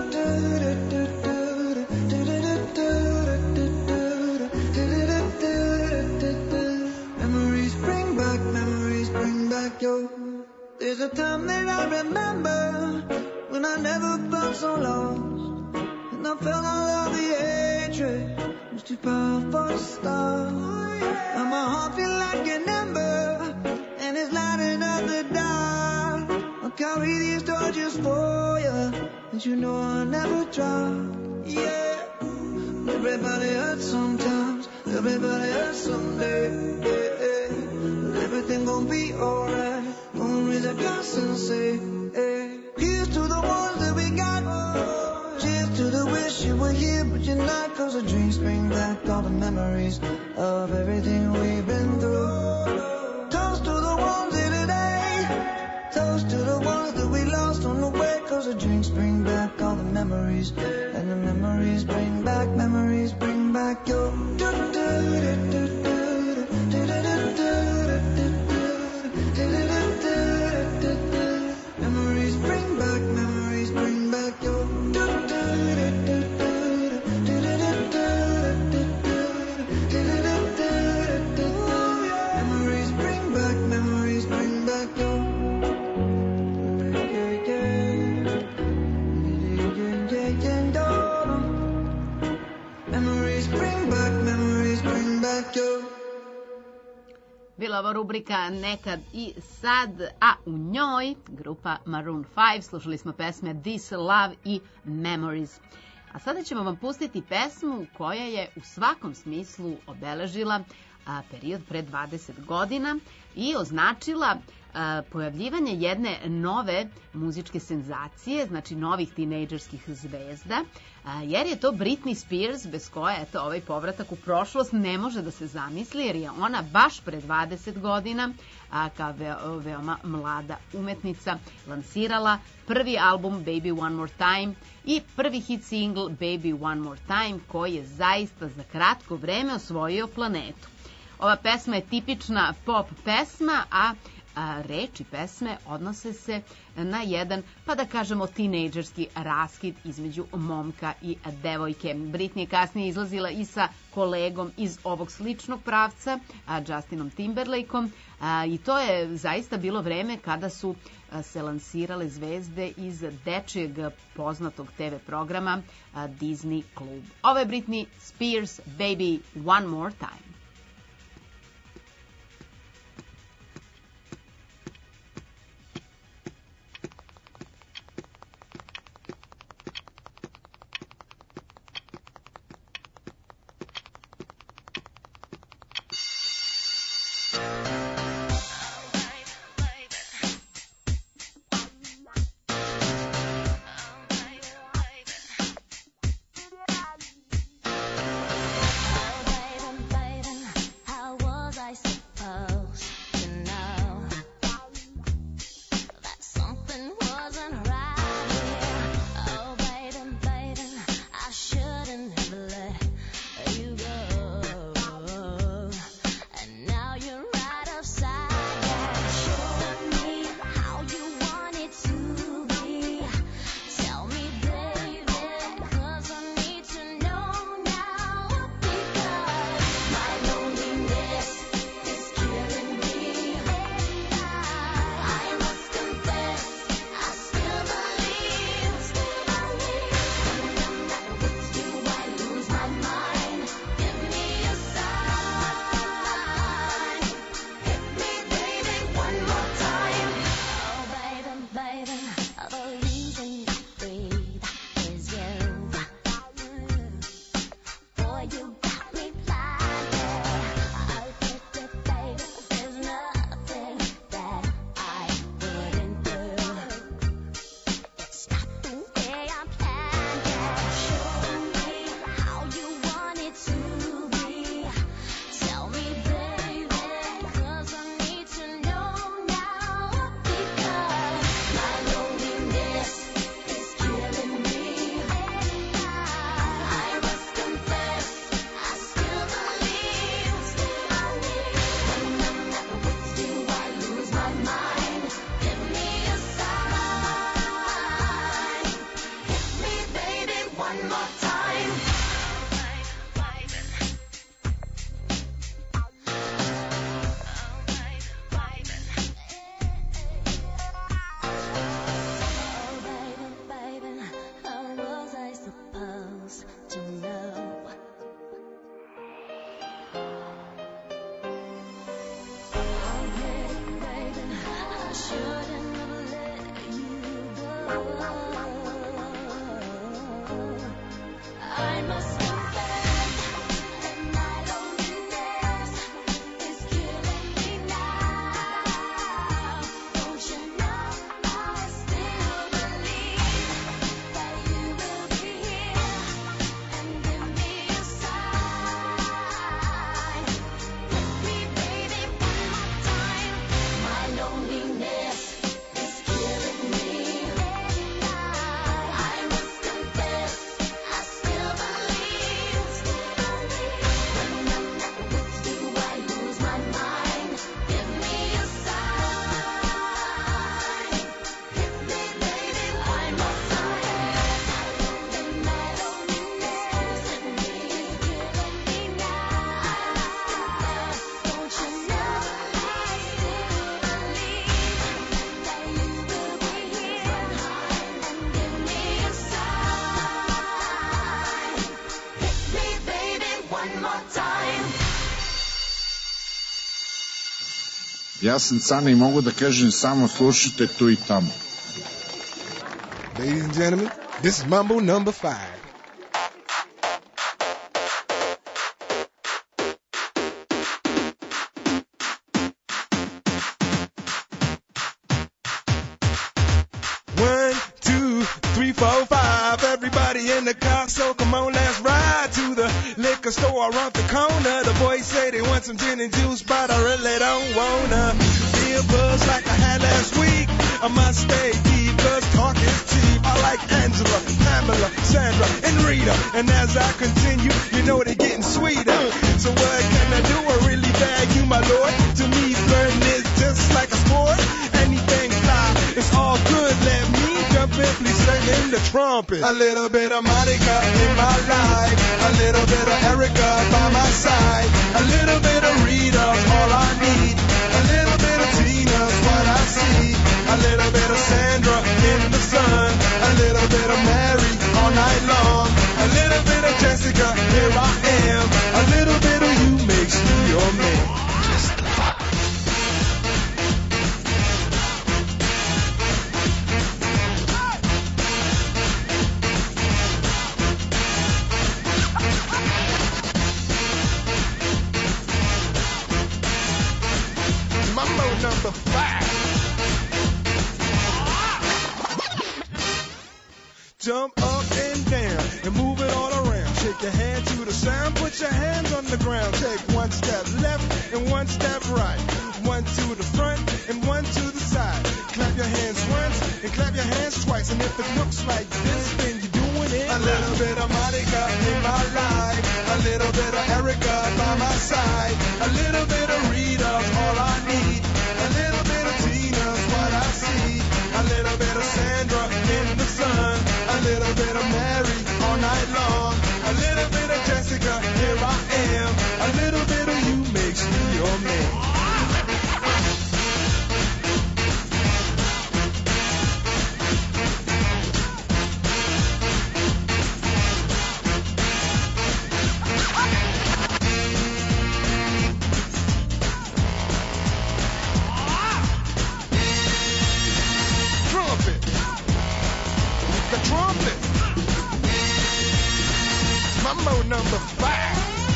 S8: Memories bring back your. There's a time that I remember when I never felt so lost. And I felt all of the hatred was too powerful to stop. And my heart feel like an ember, and it's lighting up the dark. I'll carry these torches for you, and you know I'll never drop. Yeah. Everybody hurts sometimes, everybody hurts someday. Yeah, yeah. But everything gon' be alright. Gonna raise a glass and say, hey. Here's to the ones that we got. Cheers to the wish you were here, but you're not. 'Cause the dreams bring back all the memories of everything we've been through. Toast to the ones here today. Toast to the ones that we lost on the way. 'Cause the drinks bring back all the memories. And the memories bring back your. Memories bring back your. Memories bring back your. Memories bring back your.
S3: Bila ova rubrika Nekad i sad, a u njoj grupa Maroon 5, slušali smo pesme This Love i Memories. A sada ćemo vam pustiti pesmu koja je u svakom smislu obeležila period pre 20 godina i označila pojavljivanje jedne nove muzičke senzacije, znači novih tinejdžerskih zvezda, jer je to Britney Spears, bez koje eto, ovaj povratak u prošlost ne može da se zamisli, jer je ona baš pre 20 godina, kao veoma mlada umetnica, lansirala prvi album Baby One More Time i prvi hit single Baby One More Time, koji je zaista za kratko vreme osvojio planetu. Ova pesma je tipična pop pesma, a reči pesme odnose se na jedan, pa da kažemo, tinejdžerski raskid između momka i devojke. Britney je kasnije izlazila i sa kolegom iz ovog sličnog pravca, Justinom Timberlakeom, i to je zaista bilo vreme kada su se lansirale zvezde iz dečijeg poznatog TV programa Disney Klub. Ovo je Britney Spears, Baby One More Time.
S7: Baby, I must confess that my loneliness is killing me now. Don't you know I still believe that you will be here and give me a sign. Hit me, baby, one more time. My loneliness is killing me. I must confess, I still believe. When I'm not with you, I lose my mind. Give me a sign. Hit me, baby, one more time. My loneliness is killing me now. Don't you know I still believe that you will be here and give me a sign. Hit me, baby, one more time.
S17: Ja sam Cane i mogu da kažem samo slušajte tu i tamo.
S18: Ladies and gentlemen, this is Mambo number 5. One, two, three, four, five. Everybody in the car, so come on, let's ride to the liquor store around the corner. The boys say they want some gin and juice, but I really don't wanna be a buzz like I had last week. I must stay deep, cause talk is cheap. I like Angela, Pamela, Sandra, and Rita. And as I continue, you know they're getting sweeter. So what can I do? I really bag you, my lord. To me, flirting is just like a sport. Anything fly, it's all good. Let me jump in, please sing in the trumpet. A little bit of Monica in my life. A little bit of Erica by my side. A little bit of Rita's all I need. A little bit of Tina's what I see. A little bit of Sandra in the sun. A little bit of Mary all night long. A little bit of Jessica, here I am. A little bit of you makes me your man. Just the vibe. Mambo number 5. Jump up and down and move it all around. Shake your hand to the sound, put your hands on the ground. Take one step left and one step right. One to the front and one to the side. Clap your hands once and clap your hands twice. And if it looks like this, then you're doing it. A little bit of Monica in my life. A little bit of Erica by my side. A little bit of Rita's all I need. A little bit of Tina's what I see. A little bit of Sandra in the sun. A little bit of Mary all night long. A little bit of Jessica, here I am. A little bit of you makes me your man. Trumpet. The trumpet. Mambo number 5.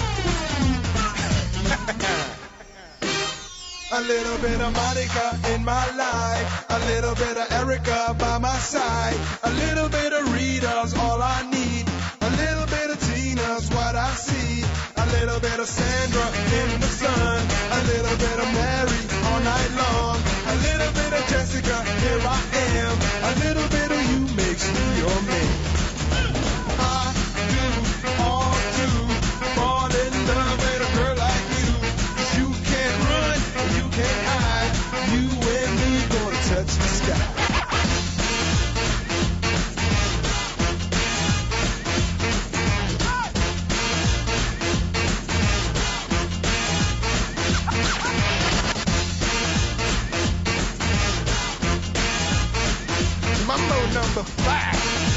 S18: A little bit of Monica in my life. A little bit of Erica by my side. A little bit of Rita's all I need. A little bit of Tina's what I see. A little bit of Sandra in the sun. A little bit of Mary all night long. A little bit of Jessica, here I am. A little bit of you makes me your man. I do all to fall in love with a girl like you. 'Cause you can't run, you can't hide. You and me gonna touch the sky. Mambo number 5.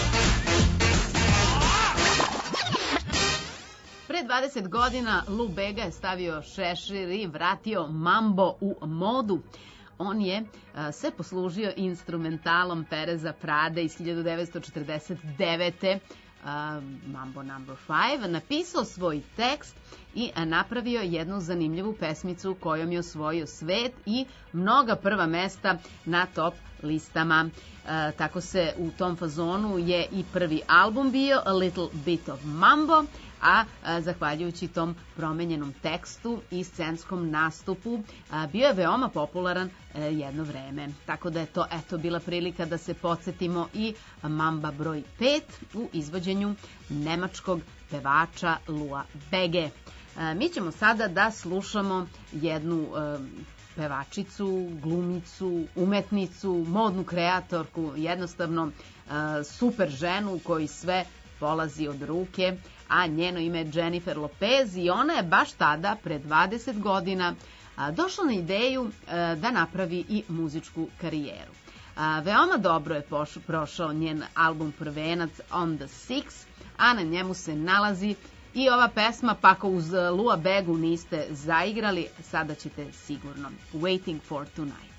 S3: Pre 20 godina Lou Bega je stavio šešir i vratio mambo u modu. on je se poslužio instrumentalom Pereza Prade iz 1949. Mambo number 5, napisao svoj tekst i napravio jednu zanimljivu pesmicu kojom je osvojio svet i mnoga prva mesta na top listama. Tako se u tom fazonu je i prvi album bio, A Little Bit of Mambo, a zahvaljujući tom promenjenom tekstu i scenskom nastupu bio je veoma popularan jedno vreme. Tako da je to bila prilika da se podsjetimo i Mamba broj 5 u izvođenju nemačkog pevača Lua Bege. Mi ćemo sada da slušamo jednu pevačicu, glumicu, umetnicu, modnu kreatorku, jednostavno super ženu koji sve polazi od ruke, a njeno ime je Jennifer Lopez i ona je baš tada, pre 20 godina, došla na ideju da napravi i muzičku karijeru. Veoma dobro je prošao njen album prvenac On the Six, a na njemu se nalazi i ova pesma, pa ako uz Lua Begu niste zaigrali, sada ćete sigurno. Waiting for Tonight.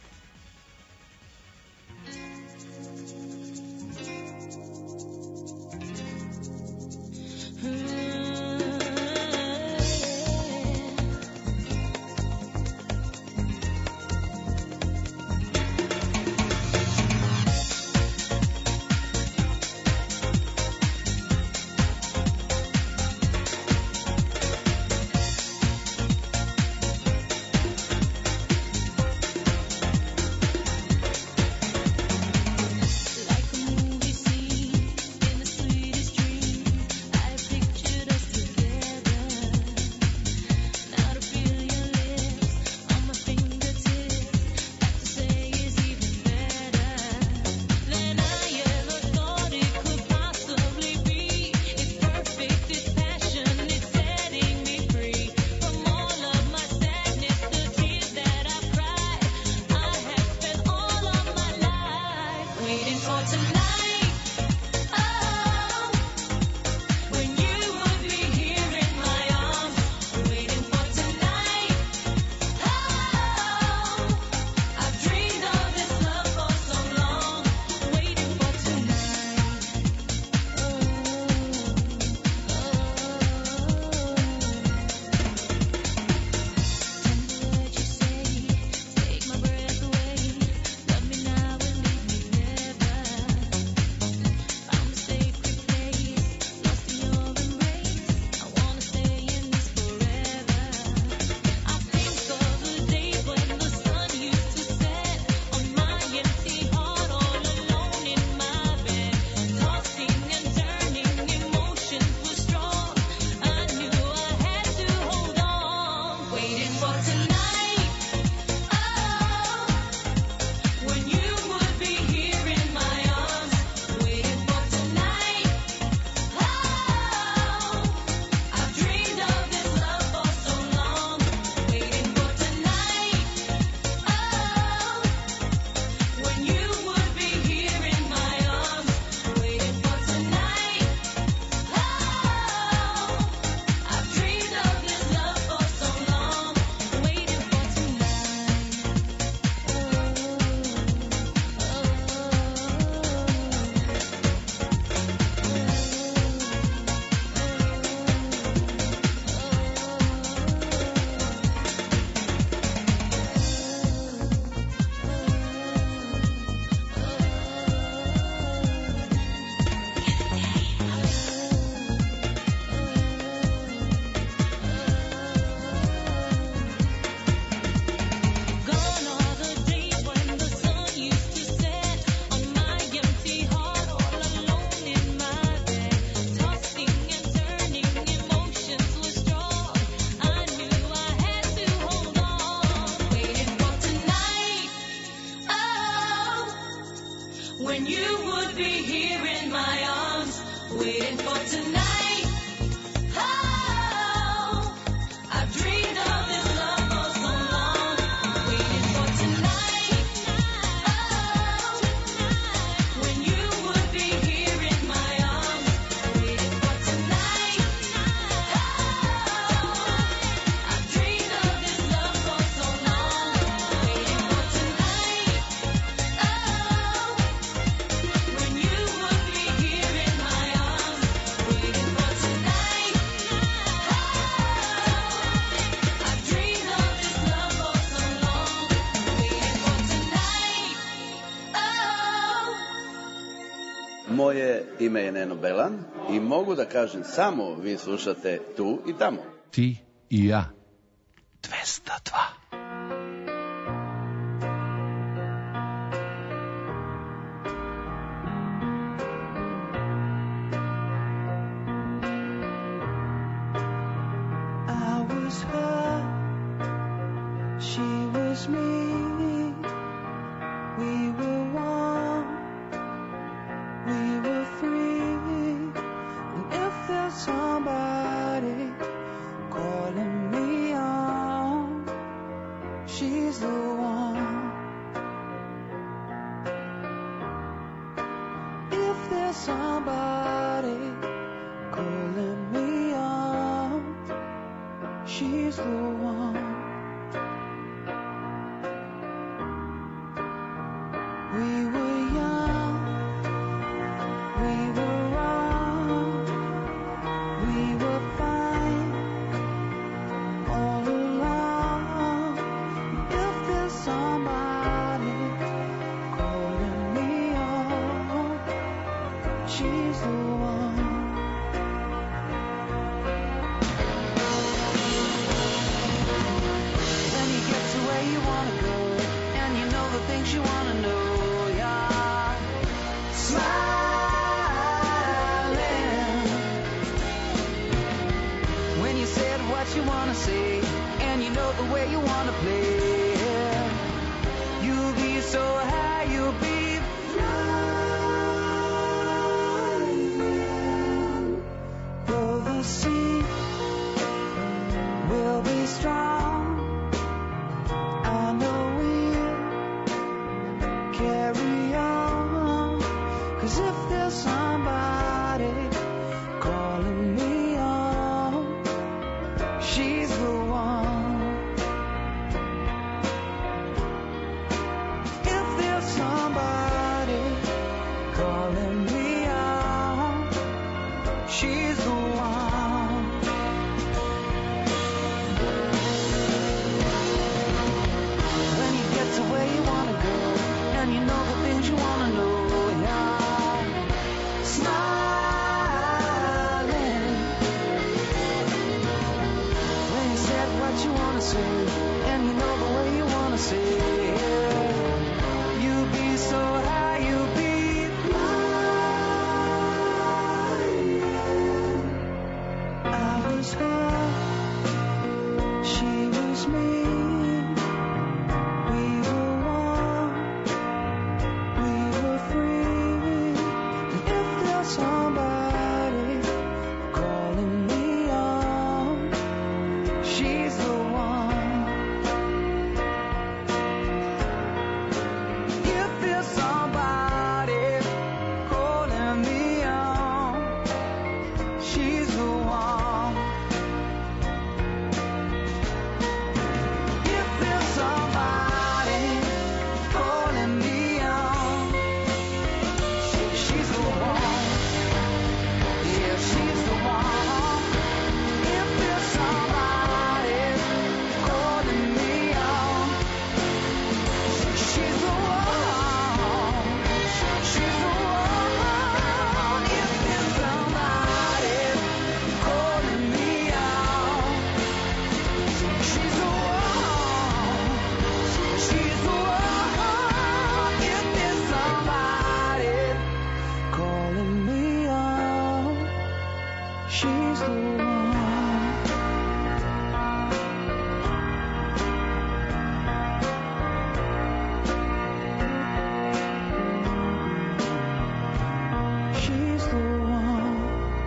S19: Moje ime je Neno Belan i mogu da kažem samo vi slušate tu i tamo.
S13: Ti i ja.
S1: 202.
S8: I was her, she was me. We were one, we were free. And if there's somebody calling me on, she's the one. If there's somebody calling me on, she's the one. We were young, we were wrong, we were fine all along. If there's somebody calling me on, she's the one. When you get to where you wanna go, and you know the things you wanna know, yeah. Smiling. When you said what you wanna say, and you know the way you wanna play, you'll be so high, you'll be flying. Though the sea will be strong, I know we'll carry on. 'Cause if there's somebody calling me on, she's the one. If there's somebody calling me on, she's the one. When you get to where you wanna go, and you know the things you wanna know, yeah. Smiling. When you said what you wanna say, and you know the way you wanna say, you'll be so high, you'll be flying. I was her, she was me. We were one, we were free. And if there's somebody calling me on, she's the one. If there's somebody calling me on, she's the one. If there's somebody calling me on, she's the one. Yeah, she's the one. If there's somebody calling me on, she's the one. She's the one. If there's somebody calling me on, she's the one. She's the one. If there's somebody calling me on, she's the one. She's the one.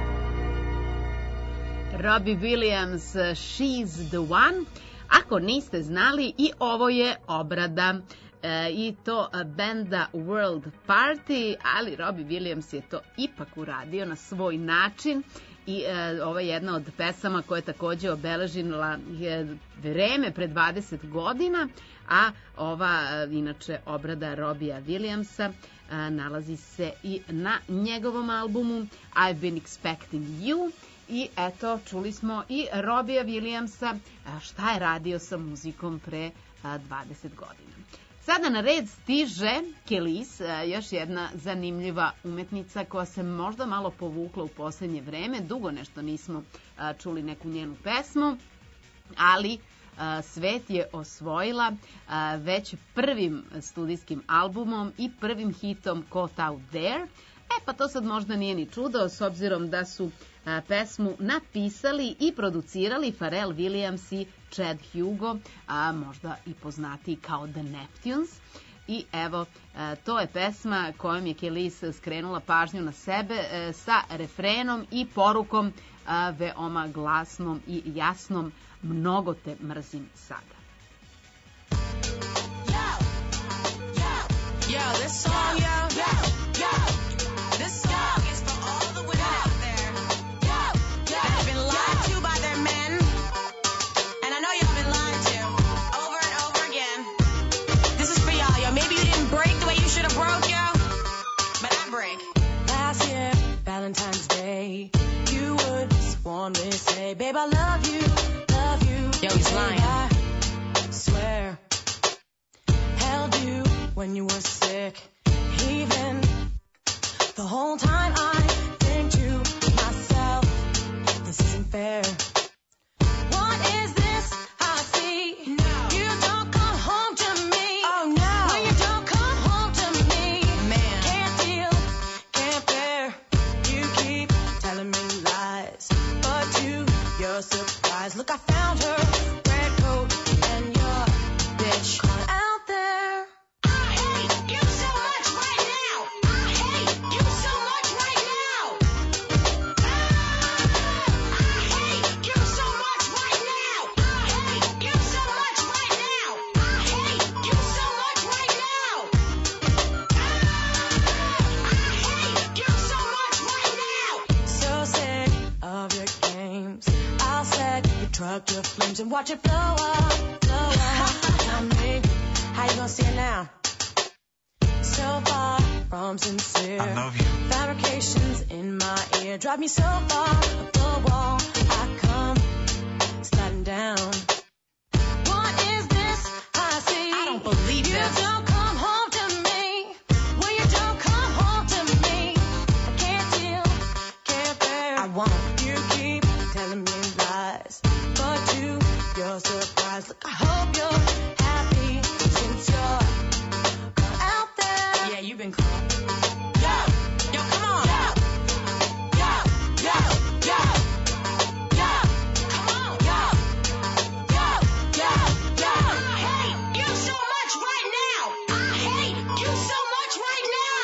S3: Robbie Williams, She's the One. Ako niste znali, i ovo je obrada i to benda World Party, ali Robbie Williams je to ipak uradio na svoj način i ovo je jedna od pesama koja je takođe obeležila vreme pre 20 godina, a ova inače obrada Robbija Williamsa nalazi se i na njegovom albumu I've Been Expecting You. I eto, čuli smo i Robbija Williamsa šta je radio sa muzikom pre 20 godina. Sada na red stiže Kelis, još jedna zanimljiva umetnica koja se možda malo povukla u poslednje vreme. Dugo nešto nismo čuli neku njenu pesmu, ali svet je osvojila već prvim studijskim albumom i prvim hitom Caught Out There. Pa to sad možda nije ni čudo, s obzirom da su pesmu napisali i producirali Pharrell Williams i Chad Hugo, a možda i poznatiji kao The Neptunes. I evo, to je pesma kojom je Kelis skrenula pažnju na sebe sa refrenom i porukom veoma glasnom i jasnom: mnogo te mrzim sada.
S8: Yo, this song, this song is for all the women out there that have been lied to by their men. And I know y'all been lied to over and over again. This is for y'all, yo. Maybe you didn't break the way you should have broke, yo. But I break. Last year, Valentine's Day, you would warmly say, babe, I love you, love you. Yo, he's lying. I swear, held you when you were sick, even the whole time I think to myself, this isn't fair. What is this I see? No. You don't come home to me. Oh no. When you don't come home to me, man, can't deal, can't bear. You keep telling me lies, but to your surprise, look, I found her red coat and your bitch caught out there. I hate you so much right now. I hate you so much right now. I hate you so much right now. I hate you so much right now. I hate you so much right now. I hate you so much right now. So sick of your games. I'll set your truck to flames and watch it blow up, blow up. Tell me, how you gonna see it now? So far from sincere. I love you. Fabrications in my ear drive me so far up the wall. I come sliding down. What is this I see? I don't believe you. You don't come home to me. When you don't come home to me, I can't deal, can't bear. I won't. You keep telling me lies, but to your surprise, look, I hope you're happy since you're caught out there. Yeah, you've been caught. Yo, yo, come on. Yo, yo, yo, yo, yo, come on. Yo, yo, yo, yo. I hate you so much right now. I hate you so much right now.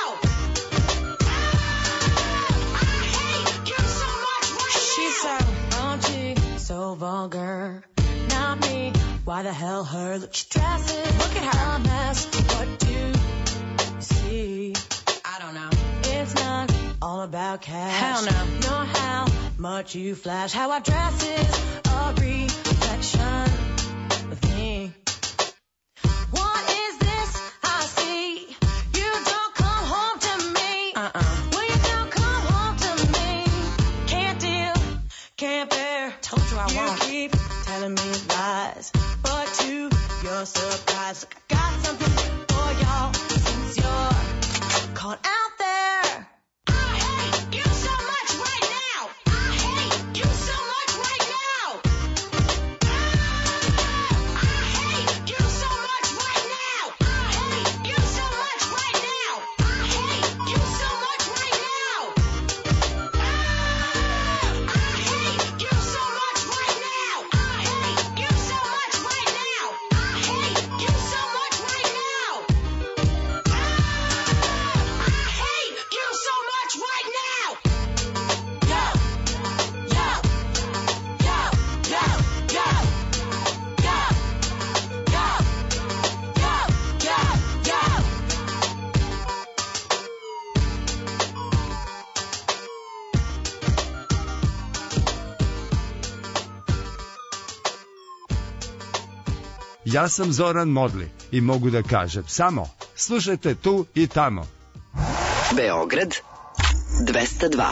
S8: I hate you so much right now. She's so raunchy, so vulgar. Not me. Why the hell her? Look, she dresses. Look at her. A mess. What do you see? I don't know. It's not all about cash. Hell no. Nor how much you flash. How I dress is a reflection of me. What is this I see? You don't come home to me. When you don't come home to me, can't deal, can't bear. Told you I won't. You keep telling me lies, but to your surprise, look, I got something for y'all since you're caught out there. I hate you so much right now. I hate you so much right now. I hate you so much right now. I hate you so much right now. I hate you so much right now. I hate you so much right now. I hate you so much right now. I hate you so much right now. I hate you so much right now. Yo, yo, yo, yo, yo, yo, yo, yo, yo, yo.
S2: Ja sam Zoran Modli i mogu da kažem samo slušajte tu i tamo.
S5: Beograd 202.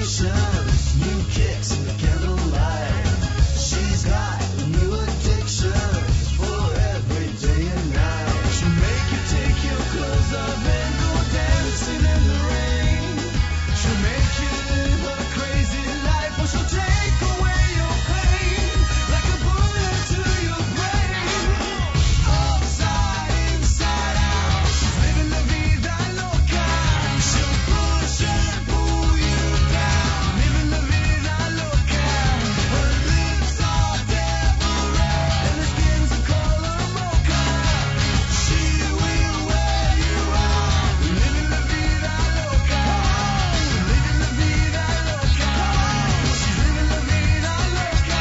S8: sensations, new kicks in the candlelight. She's got new addictions for every day and night. She'll make you take your clothes off and go dancing in the rain. She'll make you live a crazy life, or she'll take away your pain like a bullet to your brain. Upside, inside out, she's living la vida loca. She'll push and pull you down, living la vida loca. Her lips are devil red and her skin's a color mocha. She will wear you out, living la vida loca. Living la vida loca. She's living la vida loca.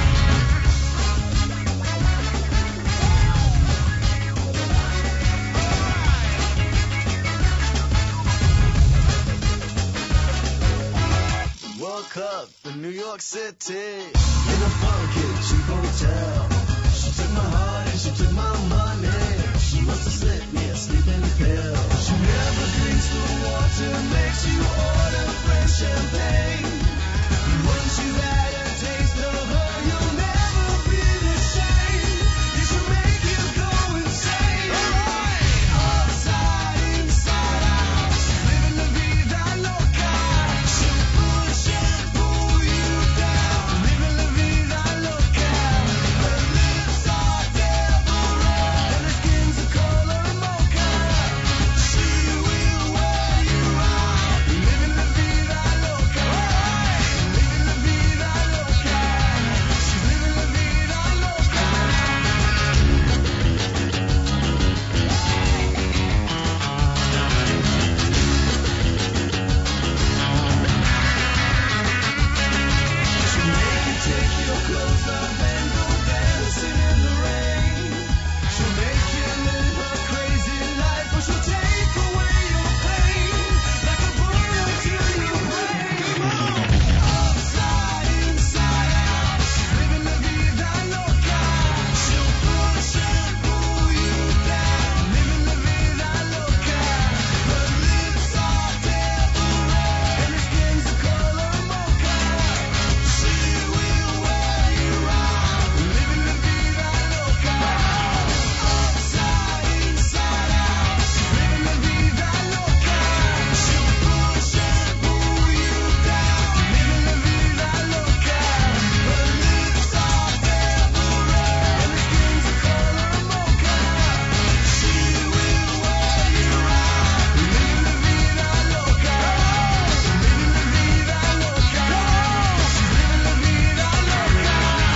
S8: Woke up in New York City in a funky cheap hotel. She took my heart and she took my money. She must have slipped me a sleeping pill. She never drinks the water, makes you order French champagne. And once you've had a taste of her, you'll never be the same. It should make you go insane. Upside, inside out, she's living la vida loca. She'll push and pull you down, living la vida loca. Her lips are devil red and her skin's a color mocha. She will wear you out, living la vida loca. Living la vida loca. She's living la vida loca. She'll make you take your clothes off and go dancing in the rain. She'll make you live a crazy life, or she'll take away your pain like a bullet to your brain. Upside, inside out, she's living la vida loca. She'll push and pull you down, living la vida loca. Her lips are devil red and her skin's a color mocha. She will wear you out, living la vida loca. Upside, inside out, she's living la vida loca. She'll push and pull you down, living la vida loca. Her lips are devil red and her skin's a color mocha. She will wear you out, living la vida loca. Living la vida loca. She's living la vida loca.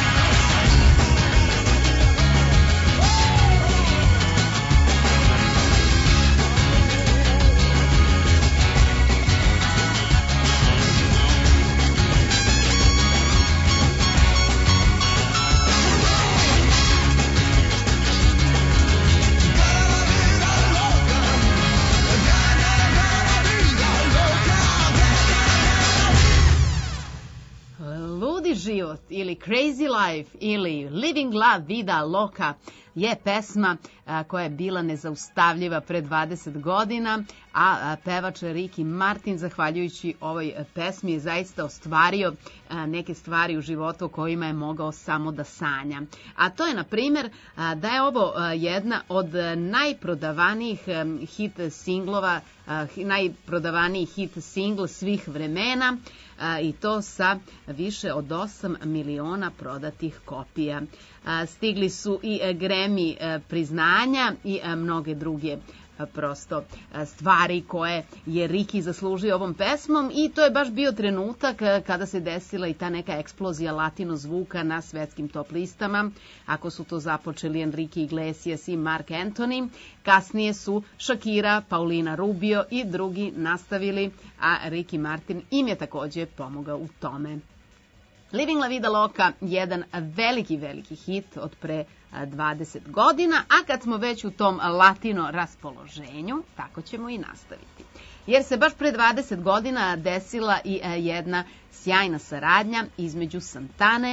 S3: Ludi život ili Crazy Life ili Living la vida loca je pesma koja je bila nezaustavljiva pre 20 godina, a pevač Ricky Martin, zahvaljujući ovoj pesmi, je zaista ostvario neke stvari u životu o kojima je mogao samo da sanja. A to je, na primjer, da je ovo jedna od najprodavanijih hit singlova, najprodavaniji hit singl svih vremena, i to sa više od 8 miliona prodatih kopija. Stigli su i Grammy priznanja i mnoge druge prosto stvari koje je Ricky zaslužio ovom pesmom, i to je baš bio trenutak kada se desila i ta neka eksplozija latino zvuka na svetskim top listama. Ako su to započeli Enrique Iglesias i Mark Anthony, kasnije su Shakira, Paulina Rubio i drugi nastavili, a Ricky Martin im je takođe pomogao u tome. Living la vida loca, jedan veliki, veliki hit od pre 20 godina, a kad smo već u tom latino raspoloženju, tako ćemo i nastaviti. Jer se baš pre 20 godina desila i jedna sjajna saradnja između Santane,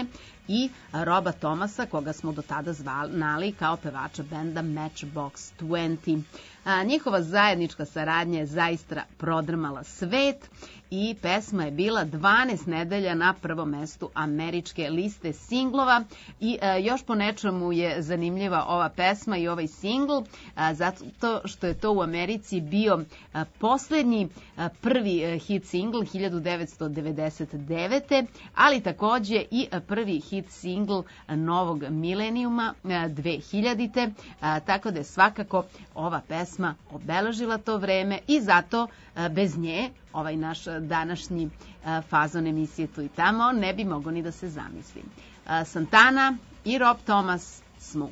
S3: i Roba Thomasa, koga smo do tada znali kao pevača benda Matchbox 20. Njihova zajednička saradnja je zaista prodrmala svet i pesma je bila 12 nedelja na prvom mestu američke liste singlova i još po nečemu je zanimljiva ova pesma i ovaj singl, zato što je to u Americi bio poslednji prvi hit singl 1999. ali takođe i prvi hit singl novog milenijuma 2000. Tako da je svakako ova pesma obeležila to vreme i zato bez nje ovaj naš današnji fazon emisije Tu i tamo ne bi mogao ni da se zamisli. Santana i Rob Thomas, Smooth.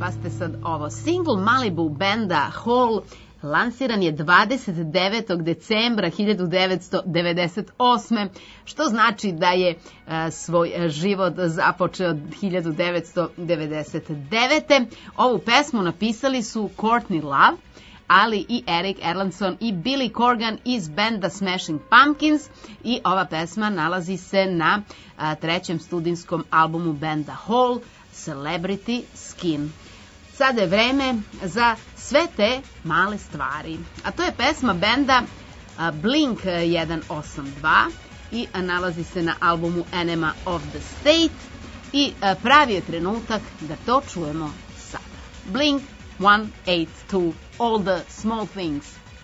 S3: Pazite sad ovo. Single Malibu benda Hall lansiran je 29. decembra 1998. Što znači da je svoj život započeo 1999. Ovu pesmu napisali su Courtney Love, ali i Eric Erlandson i Billy Corgan iz benda Smashing Pumpkins, i ova pesma nalazi se na trećem studijskom albumu benda Hall, Celebrity Skin. Sada je vreme za sve te male stvari. A to je pesma benda Blink 182 i nalazi se na albumu Enema of the State i pravi je trenutak da to čujemo sada. Blink 182, All the Small Things.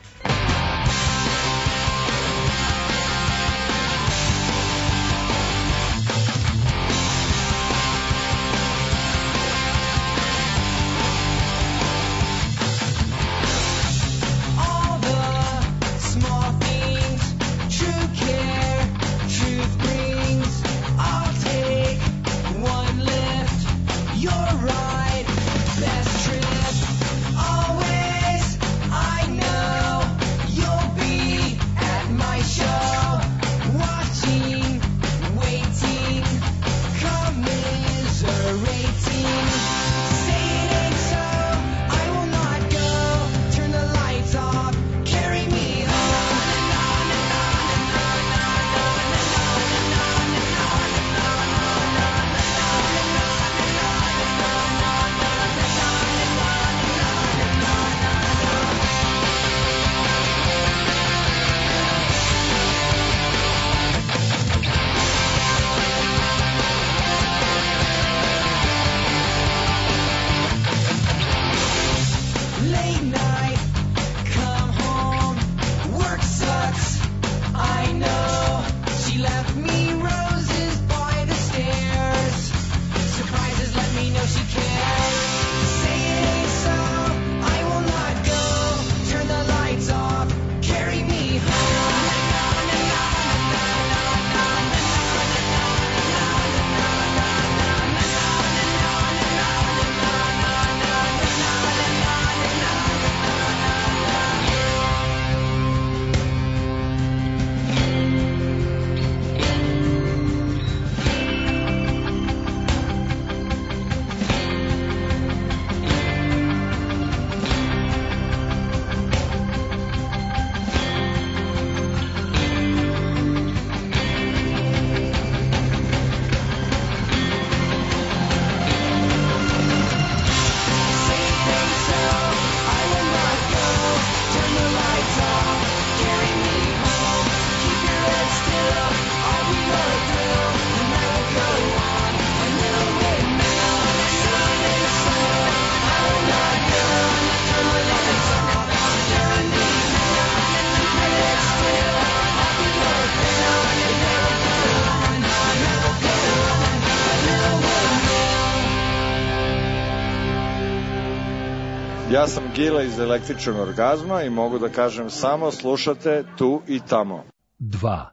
S20: Ja sam Gila iz Električnog orgazma i mogu da kažem samo slušate tu i tamo.
S13: 202.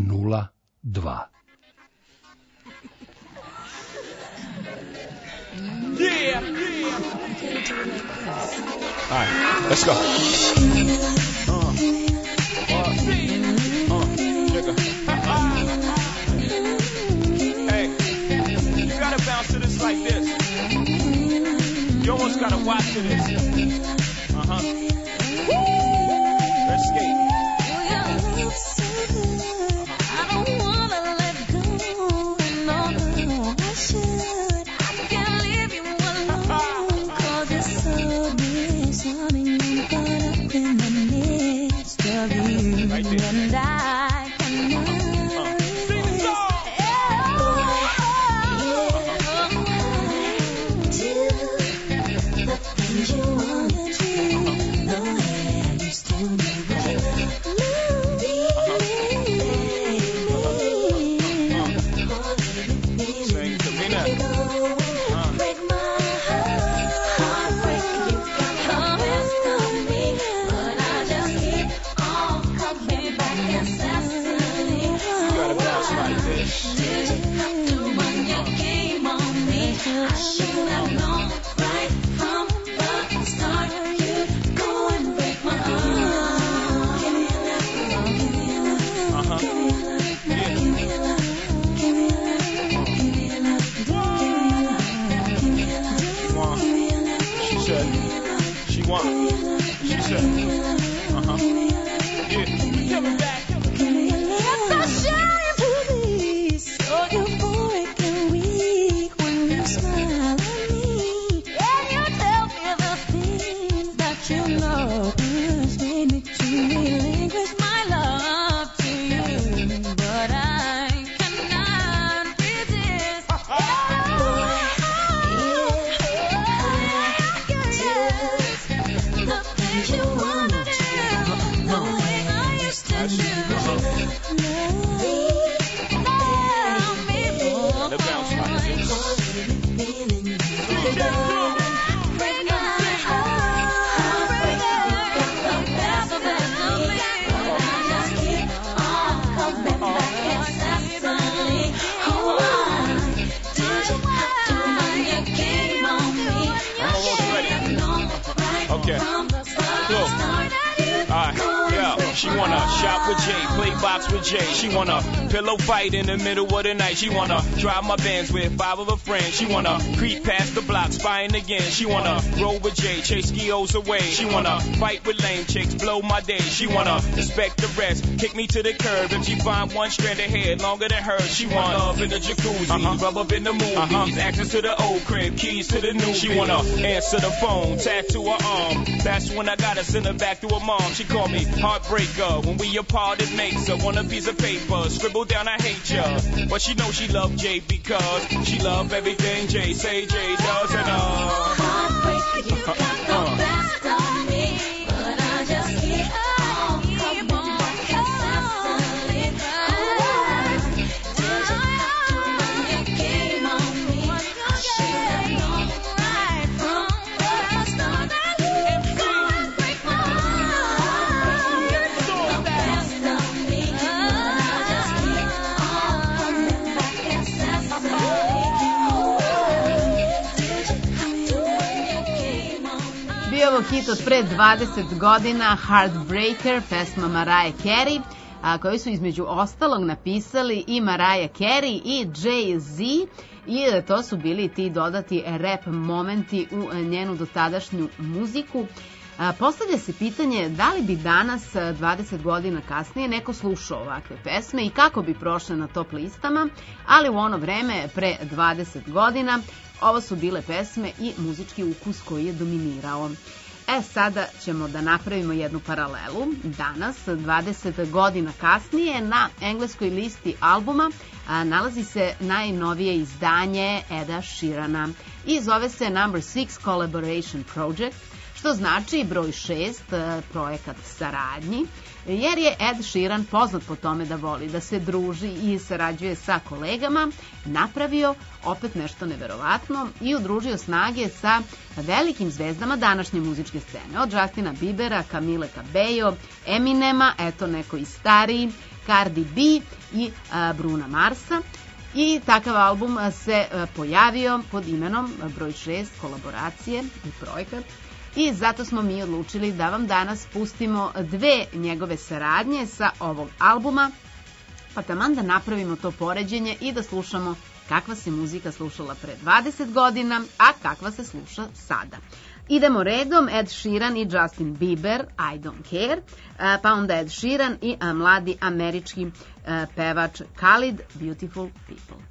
S11: Yeah. All right, let's go. Hey, you gotta bounce to this like this. You almost gotta watch to this. Let's skate.
S7: I don't wanna let go. No, I should. I can't leave you alone. 'Cause it's so disarming. I'm caught up in the midst of you.
S11: Right there.
S7: And I cannot.
S11: Sing the song.
S7: The things you wanna do. The way I used to be.
S11: Sing to me now.
S7: Break my heart, break you got the best of me, but I just keep on coming back incessantly.
S11: You gotta bounce like this.
S7: Did you have to run your game on me? I should have known right from
S11: That's the bounce like okay. Look. Alright, yeah. She wanna shop with Jay, play box with Jay. She wanna pillow fight in the middle of the night. She wanna drive my Benz with 5 of her friends. She wanna creep past the block, spying again. She wanna roll with Jay, chase skios away. She wanna fight with lame chicks, blow my day. She wanna respect the rest, kick me to the curb. If she find one strand of hair longer than hers, she want love in the jacuzzi, rub up in the movies, access to the old crib, keys to the new. She wanna answer the phone, tattoo her arm. That's when I gotta send her back to her mom. She called me heartbreaker. When we apart, it makes her want a piece of paper. Scribble down, I hate ya. But she knows she love Jay because she love everything Jay say Jay does. And
S8: heartbreaker, you got the best of me, but I just keep on coming back incessantly. Did you have to run your game on me? I should have known right from the start that you would break my heart. The best of me, but I just keep on coming back incessantly.
S3: Bio ovo hit od pre 20 godina, Heartbreaker, pesma Mariah Carey, koju su između ostalog napisali i Mariah Carey i Jay-Z, i to su bili ti dodati rap momenti u njenu dotadašnju muziku. Postavlja se pitanje da li bi danas, 20 godina kasnije, neko slušao ovakve pesme i kako bi prošle na top listama, ali u ono vreme, pre 20 godina, ovo su bile pesme i muzički ukus koji je dominirao. Sada ćemo da napravimo jednu paralelu. Danas, 20 godina kasnije, na engleskoj listi albuma nalazi se najnovije izdanje Eda Sheerana i zove se Number 6 Collaboration Project, što znači broj 6, projekat saradnji, jer je Ed Sheeran poznat po tome da voli da se druži i sarađuje sa kolegama, napravio opet nešto neverovatno i udružio snage sa velikim zvezdama današnje muzičke scene, od Justina Biebera, Camille Cabello, Eminema, eto neko i stariji, Cardi B i Bruna Marsa. I takav album se pojavio pod imenom broj 6 kolaboracije i projekat. I zato smo mi odlučili da vam danas pustimo dve njegove saradnje sa ovog albuma, pa taman da napravimo to poređenje i da slušamo kakva se muzika slušala pre 20 godina, a kakva se sluša sada. Idemo redom, Ed Sheeran i Justin Bieber, I Don't Care, pa onda Ed Sheeran i mladi američki pevač Khalid, Beautiful People.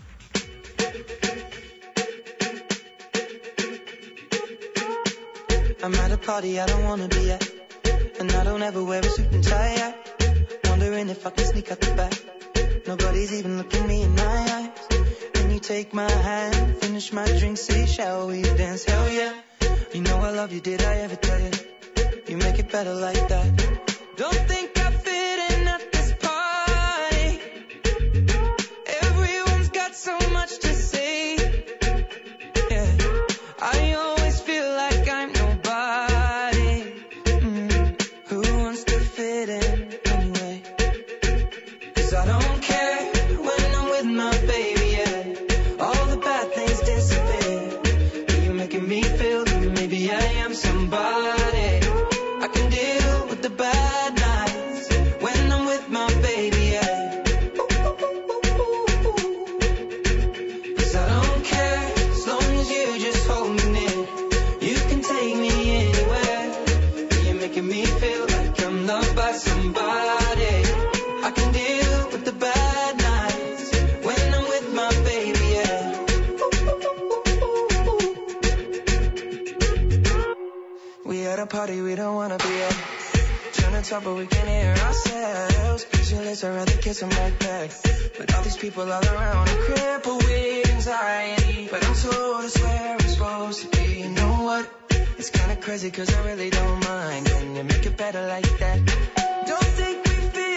S21: I'm at a party I don't wanna be at, and I don't ever wear a suit and tie yet. Wondering if I can sneak out the back. Nobody's even looking me in my eyes. Then you take my hand, finish my drink, say shall we dance? Hell yeah. You know I love you, did I ever tell you? You make it better like that. Don't think I fit in at this party. Everyone's got so much to say. Yeah, I always feel like I'm nobody. Who wants to fit in anyway? 'Cause I don't care when I'm with my baby, yeah. All the bad things disappear. You're making me feel that maybe I am somebody. I can deal with the bad nights when I'm with my baby, yeah. 'Cause I don't care as long as you just hold me near. You can take me anywhere. You're making me feel like I'm loved by somebody. I can deal with the bad nights when I'm with my baby, yeah. We at a party we don't wanna be at. Trying to talk but we can't hear ourselves. Pictureless, I'd rather kiss them right back. But all these people all around are crippled with anxiety. But I'm told it's where I'm supposed to be. You know what? It's kinda crazy 'cause I really don't mind. Can you make it better like that? Don't think we fit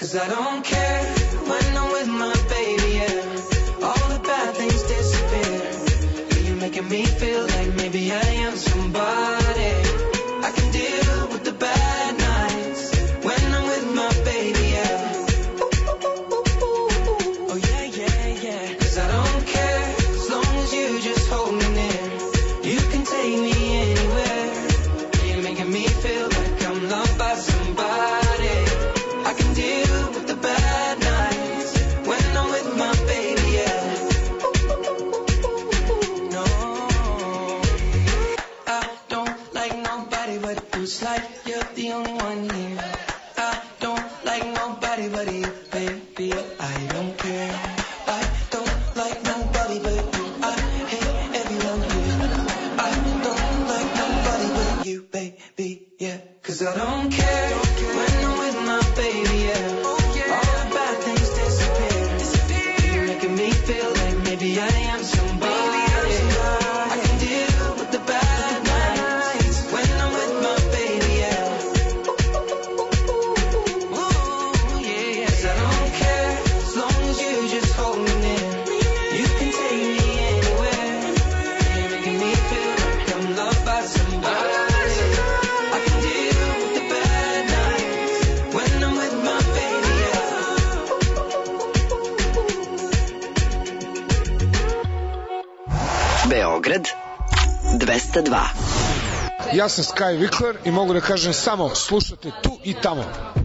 S21: 'Cause I don't care when I'm with my baby, yeah. All the bad things disappear. You're making me feel like maybe I am somebody. I can deal with the bad nights when I'm with my baby, yeah. Oh yeah, yeah, yeah. 'Cause I don't care as long as you just hold me near. You can take me anywhere. You're making me feel like I'm loved by somebody. I can deal with the bad nights when I'm with my baby, yeah. No, I don't like nobody, but it feels like you're the only one here. I don't like nobody but you, baby. I don't care. I don't like nobody but you. I hate everyone here. I don't like nobody but you, baby, yeah. 'Cause I don't care when I'm with my baby, yeah. All the bad things disappear. You're making me feel like maybe I am somebody. I can deal with the bad nights when I'm with my baby, yeah. Ooh, yeah, 'cause I don't care as long as you just hold me near. You can take me anywhere. You're making me feel like I'm loved by somebody. I can deal with the bad nights when I'm with my baby, yeah.
S5: Beograd 202.
S17: Ja sam Sky Vikler i mogu da kažem samo slušate tu i tamo.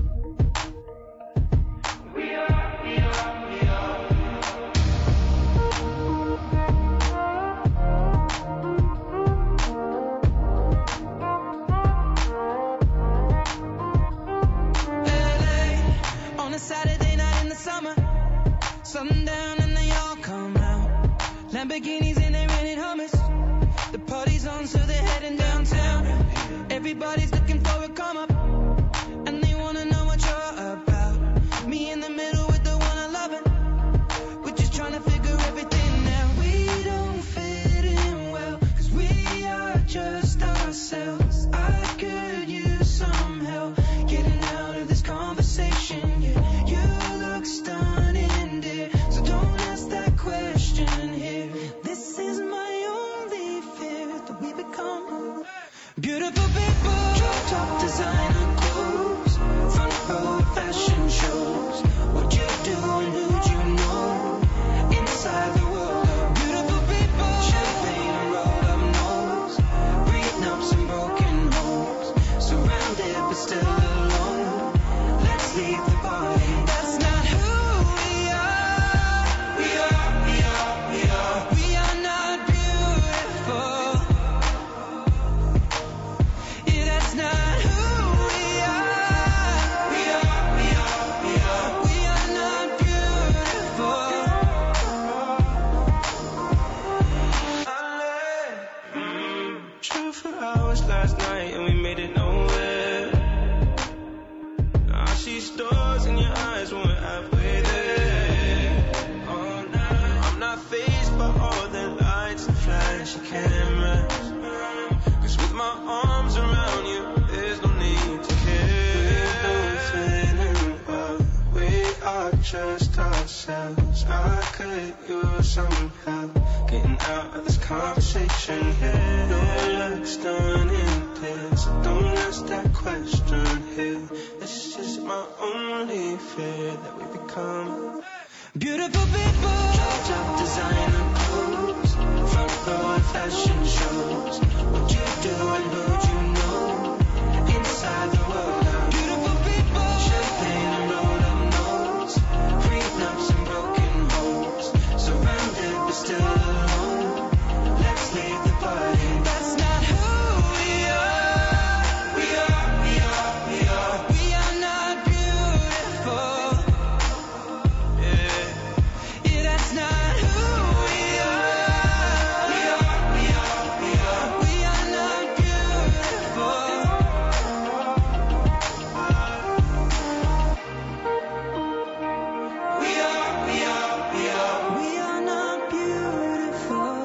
S21: On a Saturday night in the summer, sundown and they all come out. Lamborghinis and they rented Hummers. The party's on, so they're heading downtown. Everybody's looking for a come up, and they wanna know what you're about. Me in the middle with the one I love, we're just trying to figure everything out. We don't fit in well, 'cause we are just ourselves. I could use some help getting out of this conversation. Yeah, you look stunning, dear, so don't ask that question here. This is my only fear, that we become beautiful people. Top designer clothes, front row fashion shows. What you do and who'd you know? Inside the world of beautiful people. Champagne and rolled up nose, prenups and broken homes. Surrounded but still alone. Let's leave the party. That's not who we are. We are, we are, we are. We are not beautiful. Yeah, that's not who we are. We are, we are, we are. We are not beautiful. Drove for hours last night and we made it nowhere. I see stars in your eyes when we're halfway there. Oh, nah. I'm not fazed by all the lights and flashy cameras. 'Cause with my arms around you, there's no need to care. We don't fit in well. We are just ourselves. I could use some help getting out of this conversation here. No looks done in this, so don't ask that question here. This is my only fear, that we become beautiful people. Top designer clothes, front row fashion shows. What you do and who'd you know? Inside the world of beautiful people. Champagne and rolled up nose, prenups and broken homes. Surrounded but still alone. Let's leave the party. That's not who we are. We are, we are, we are. We are not beautiful. Yeah, yeah, that's not who we are. We are, we are, we are. We are not beautiful. We are, we are, we are. We are not beautiful.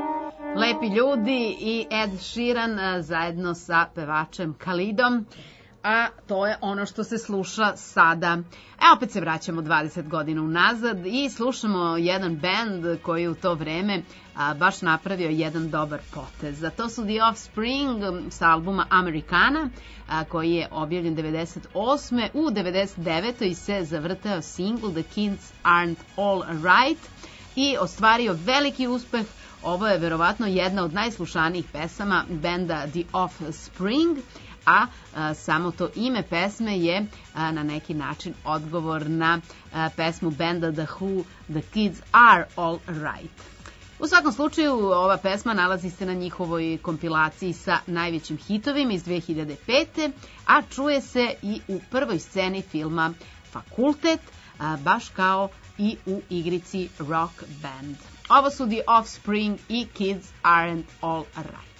S3: Lepi ljudi i Ed Sheeran zajedno sa pevačem Khalidom. a to je ono što se sluša sada. Opet se vraćamo 20 godina unazad i slušamo jedan band koji je u to vreme baš napravio jedan dobar potez. A to su The Offspring sa albuma Americana, koji je objavljen 98. U 99. se zavrtao single The Kids Aren't All Right i ostvario veliki uspeh. Ovo je verovatno jedna od najslušanijih pesama benda The Offspring, a samo to ime pesme je na neki način odgovor na pesmu benda The Who, The Kids Are All Right. U svakom slučaju, ova pesma nalazi se na njihovoj kompilaciji sa najvećim hitovima iz 2005. A čuje se i u prvoj sceni filma Fakultet, baš kao i u igrici Rock Band. Ovo su The Offspring i Kids Aren't All Right.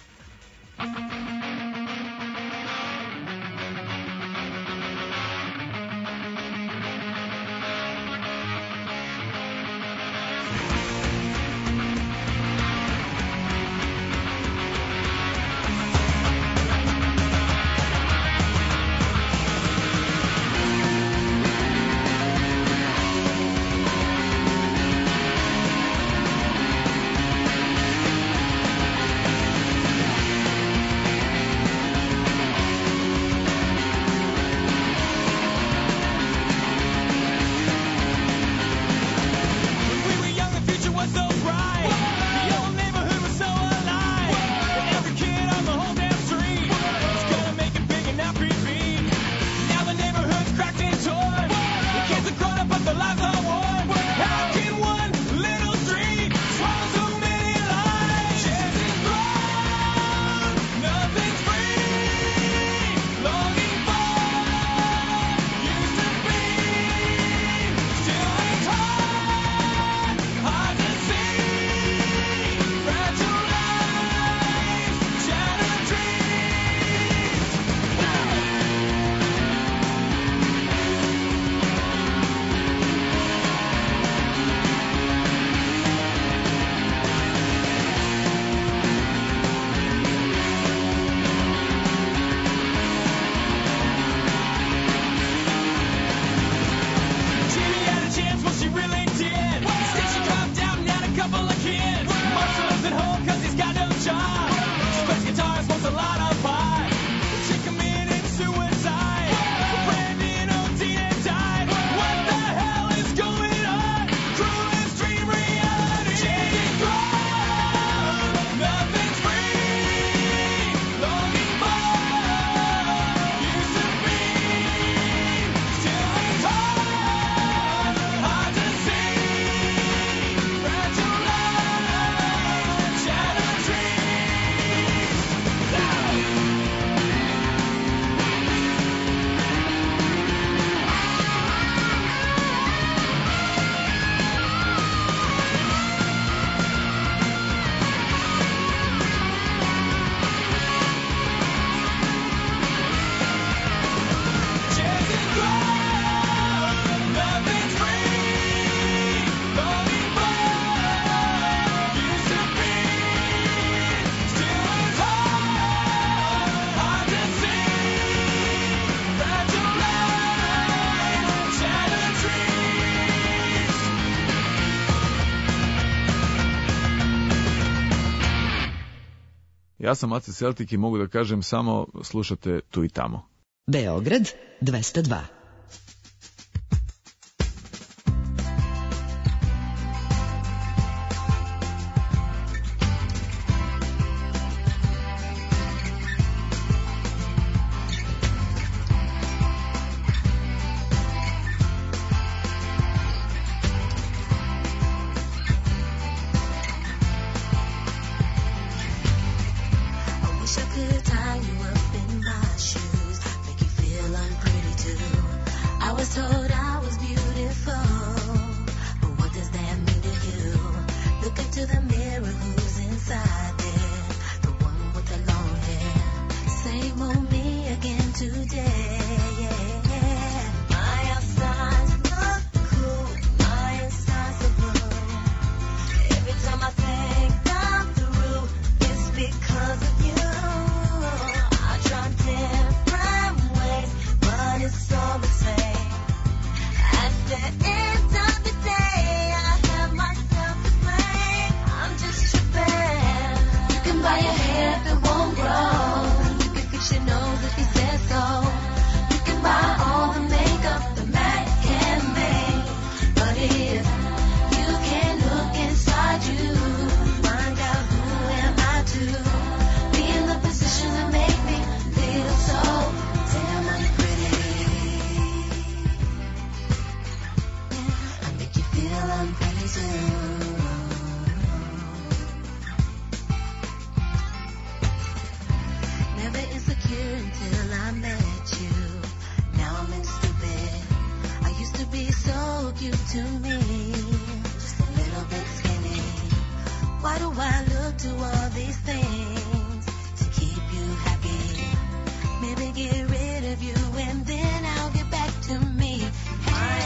S4: Ja sam Ace Celtic i mogu da kažem samo slušate tu i tamo.
S5: Beograd 202.
S7: I wish I could tie you up in my shoes, make you feel unpretty too. Never insecure until I met you. Now I'm in stupid. I used to be so cute to me, just a little bit skinny. Why do I look to all these things to keep you happy? Maybe get rid of you and then I'll get back to me. My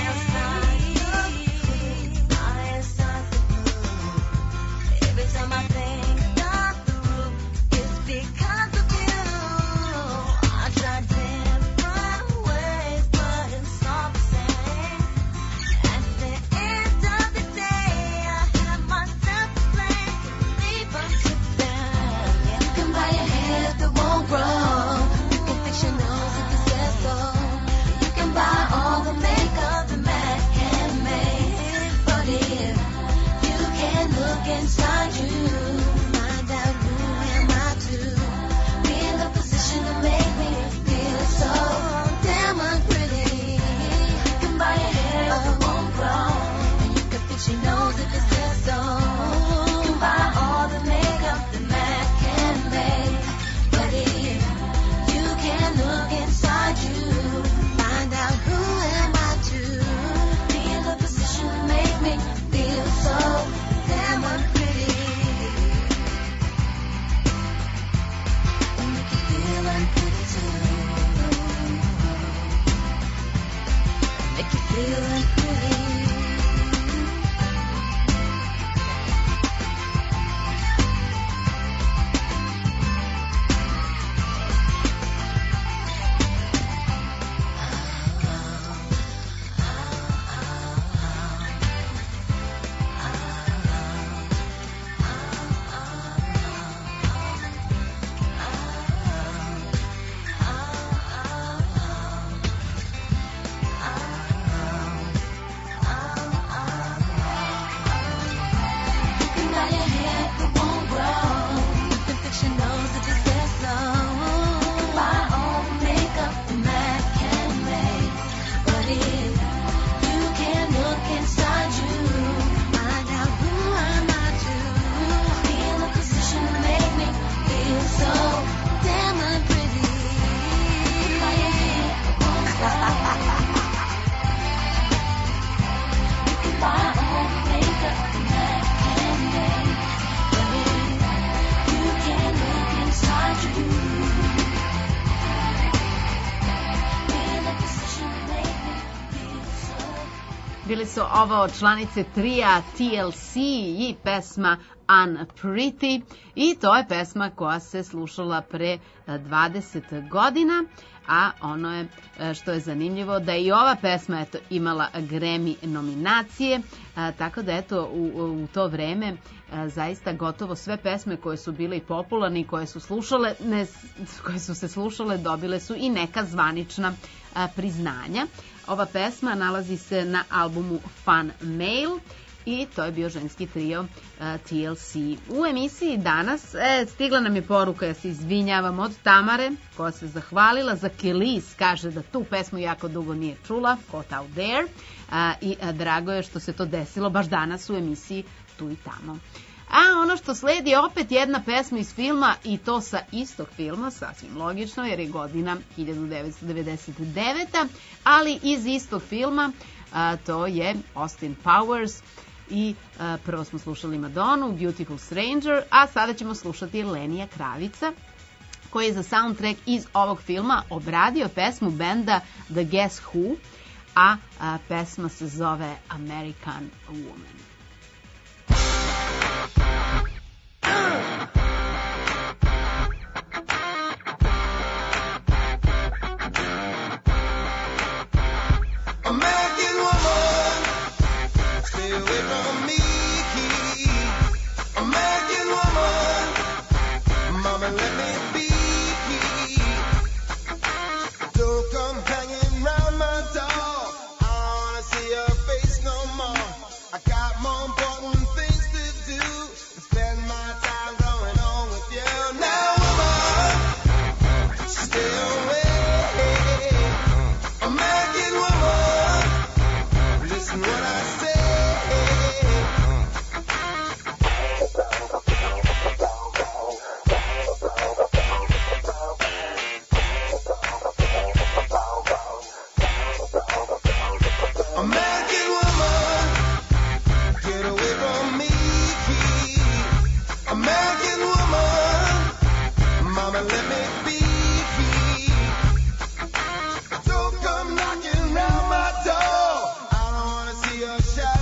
S7: inside the blue. Every time I think I'm through, it's because of you. I tried different ways, but it's all the same. At the end of the day, I have myself to blame. Leave us to them. You can buy a hair that won't grow. You can fix your nose if it says so. You can buy all the makeup the man can make. But if you can look inside you, find out who am I to be in the position to make me feel so damn unpretty. You can buy a hair that won't grow, and you can fix your nose if it says so. You can buy all the makeup the man can make. But if you can look inside you, find out who am I to be in the position to make me feel so damn unpretty. And make you feel unpretty too. Make you feel unpretty. You can buy a hair that won't grow. You can fix your nose if it says so. Buy all the makeup the man can make. But if you can look inside you, find out who am I to be in the position to make me feel so damn unpretty. Buy a hair that won't grow. You can buy all the makeup the man can make. But if you can look inside you, be in the position to make me feel so.
S3: Bili su ovo članice trija TLC i pesma Unpretty, i to je pesma koja se slušala pre 20 godina, a ono je što je zanimljivo da i ova pesma eto, imala Grammy nominacije, tako da eto u to vreme zaista gotovo sve pesme koje su bile i popularne i koje su se slušale dobile su i neka zvanična priznanja. Ova pesma nalazi se na albumu Fan Mail i to je bio ženski trio TLC. U emisiji danas stigla nam je poruka, ja se izvinjavam, od Tamare, koja se zahvalila za Kelis, kaže da tu pesmu jako dugo nije čula, Caught Out There, i drago je što se to desilo baš danas u emisiji Tu i tamo. A ono što sledi je opet jedna pesma iz filma, i to sa istog filma, sasvim logično jer je godina 1999. Ali iz istog filma, to je Austin Powers, i prvo smo slušali Madonu, Beautiful Stranger, a sada ćemo slušati Lenija Kravica, koji je za soundtrack iz ovog filma obradio pesmu benda The Guess Who, a pesma se zove American Woman.
S8: American woman, stay away from me. American woman, mama, let me be. Don't come hanging round my door. I don't wanna see your face no more. I got more important things to do than spend my time going on with you. Now, woman, stay away. American woman, listen what I say.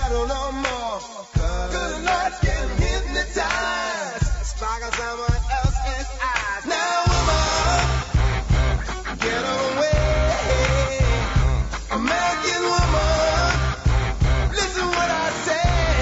S18: shadow no more. 'Cause the lights can hypnotize, sparkle someone else's eyes. Now woman, get away. American woman, listen what I say.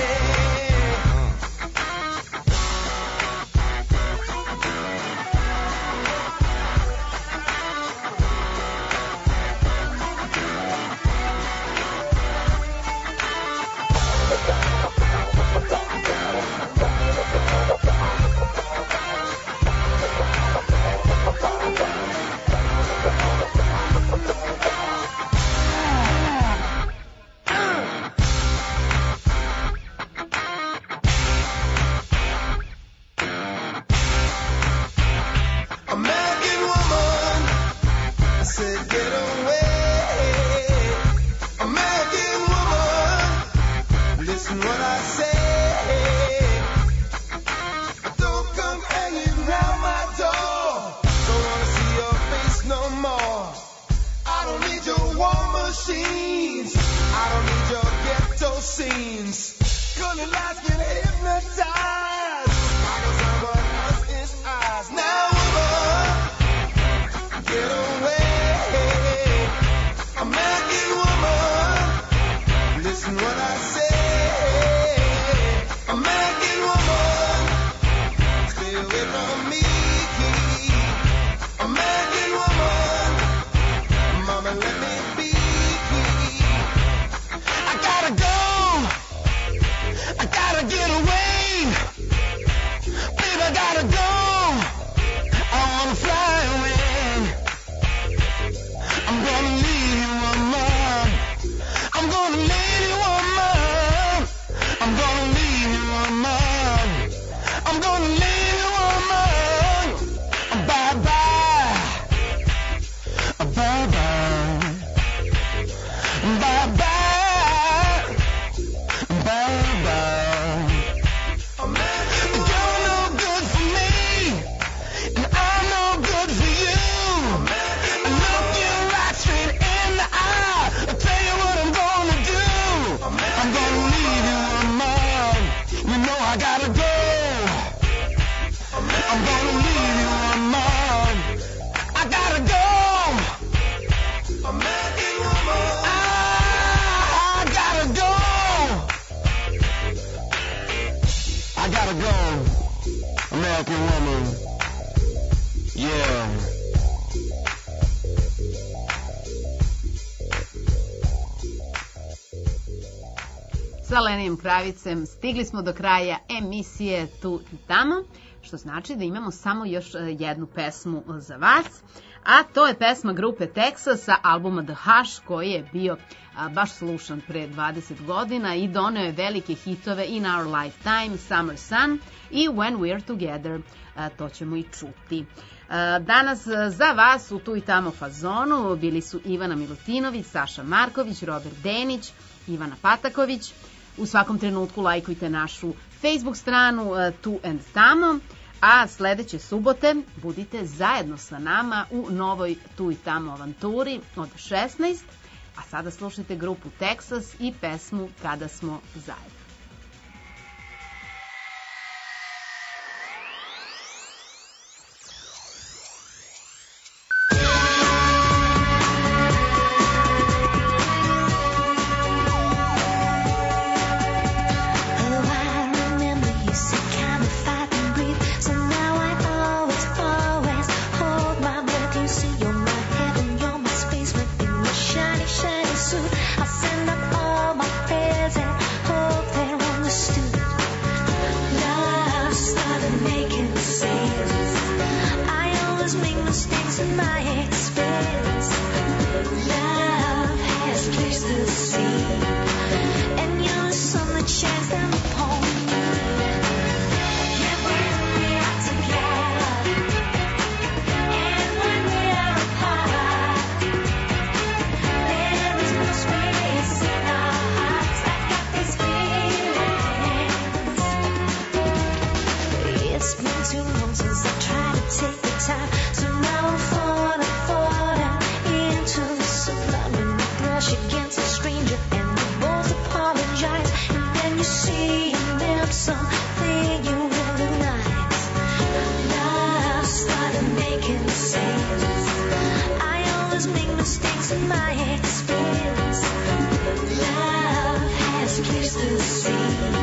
S18: American woman, I said get away. American woman, listen what I say. Don't come hanging round my door. Don't wanna see your face no more. I don't need your war machines. I don't need your ghetto scenes. 'Cause the lights can hypnotize. Sparkle someone else's eyes. Now woman, get away. American woman, listen what I say. American woman, stay away from me. American woman, mama let me be. I gotta go. I gotta get away. Baby, I gotta go. I wanna fly away. I'm gonna leave you, woman. I'm gonna leave you, woman. I'm gonna leave you, woman. I'm gonna leave you, woman. Bye-bye. Bye-bye. Bye-bye. Bye-bye. You're no good for me, and I'm no good for you. Look you right straight in the eye. I'll tell you what I'm gonna do. I'm gonna leave you, woman. You know I gotta go. I'm gonna leave you, woman. I gotta go. American woman, I gotta go. I gotta go. American woman, yeah.
S3: Sa Lenijom Kravicem stigli smo do kraja emisije Tu i tamo, što znači da imamo samo još jednu pesmu za vas, a to je pesma grupe Texas sa albuma The Hush, koji je bio baš slušan pre 20 godina i doneo je velike hitove In Our Lifetime, Summer Sun i When We're Together. To ćemo i čuti. Danas za vas u Tu i tamo fazonu bili su Ivana Milutinović, Saša Marković, Robert Denić, Ivana Pataković. U svakom trenutku lajkujte našu Facebook stranu Tu and Tamo, a sledeće subote budite zajedno sa nama u novoj Tu i tamo avanturi od 16, a sada slušajte grupu Texas i pesmu Kada smo zajedno.
S7: Shiny, shiny suit. I'll send up all my prayers and hope that see you meant something you were not. Love started making sense. I always make mistakes in my experience. Love has kissed the sea.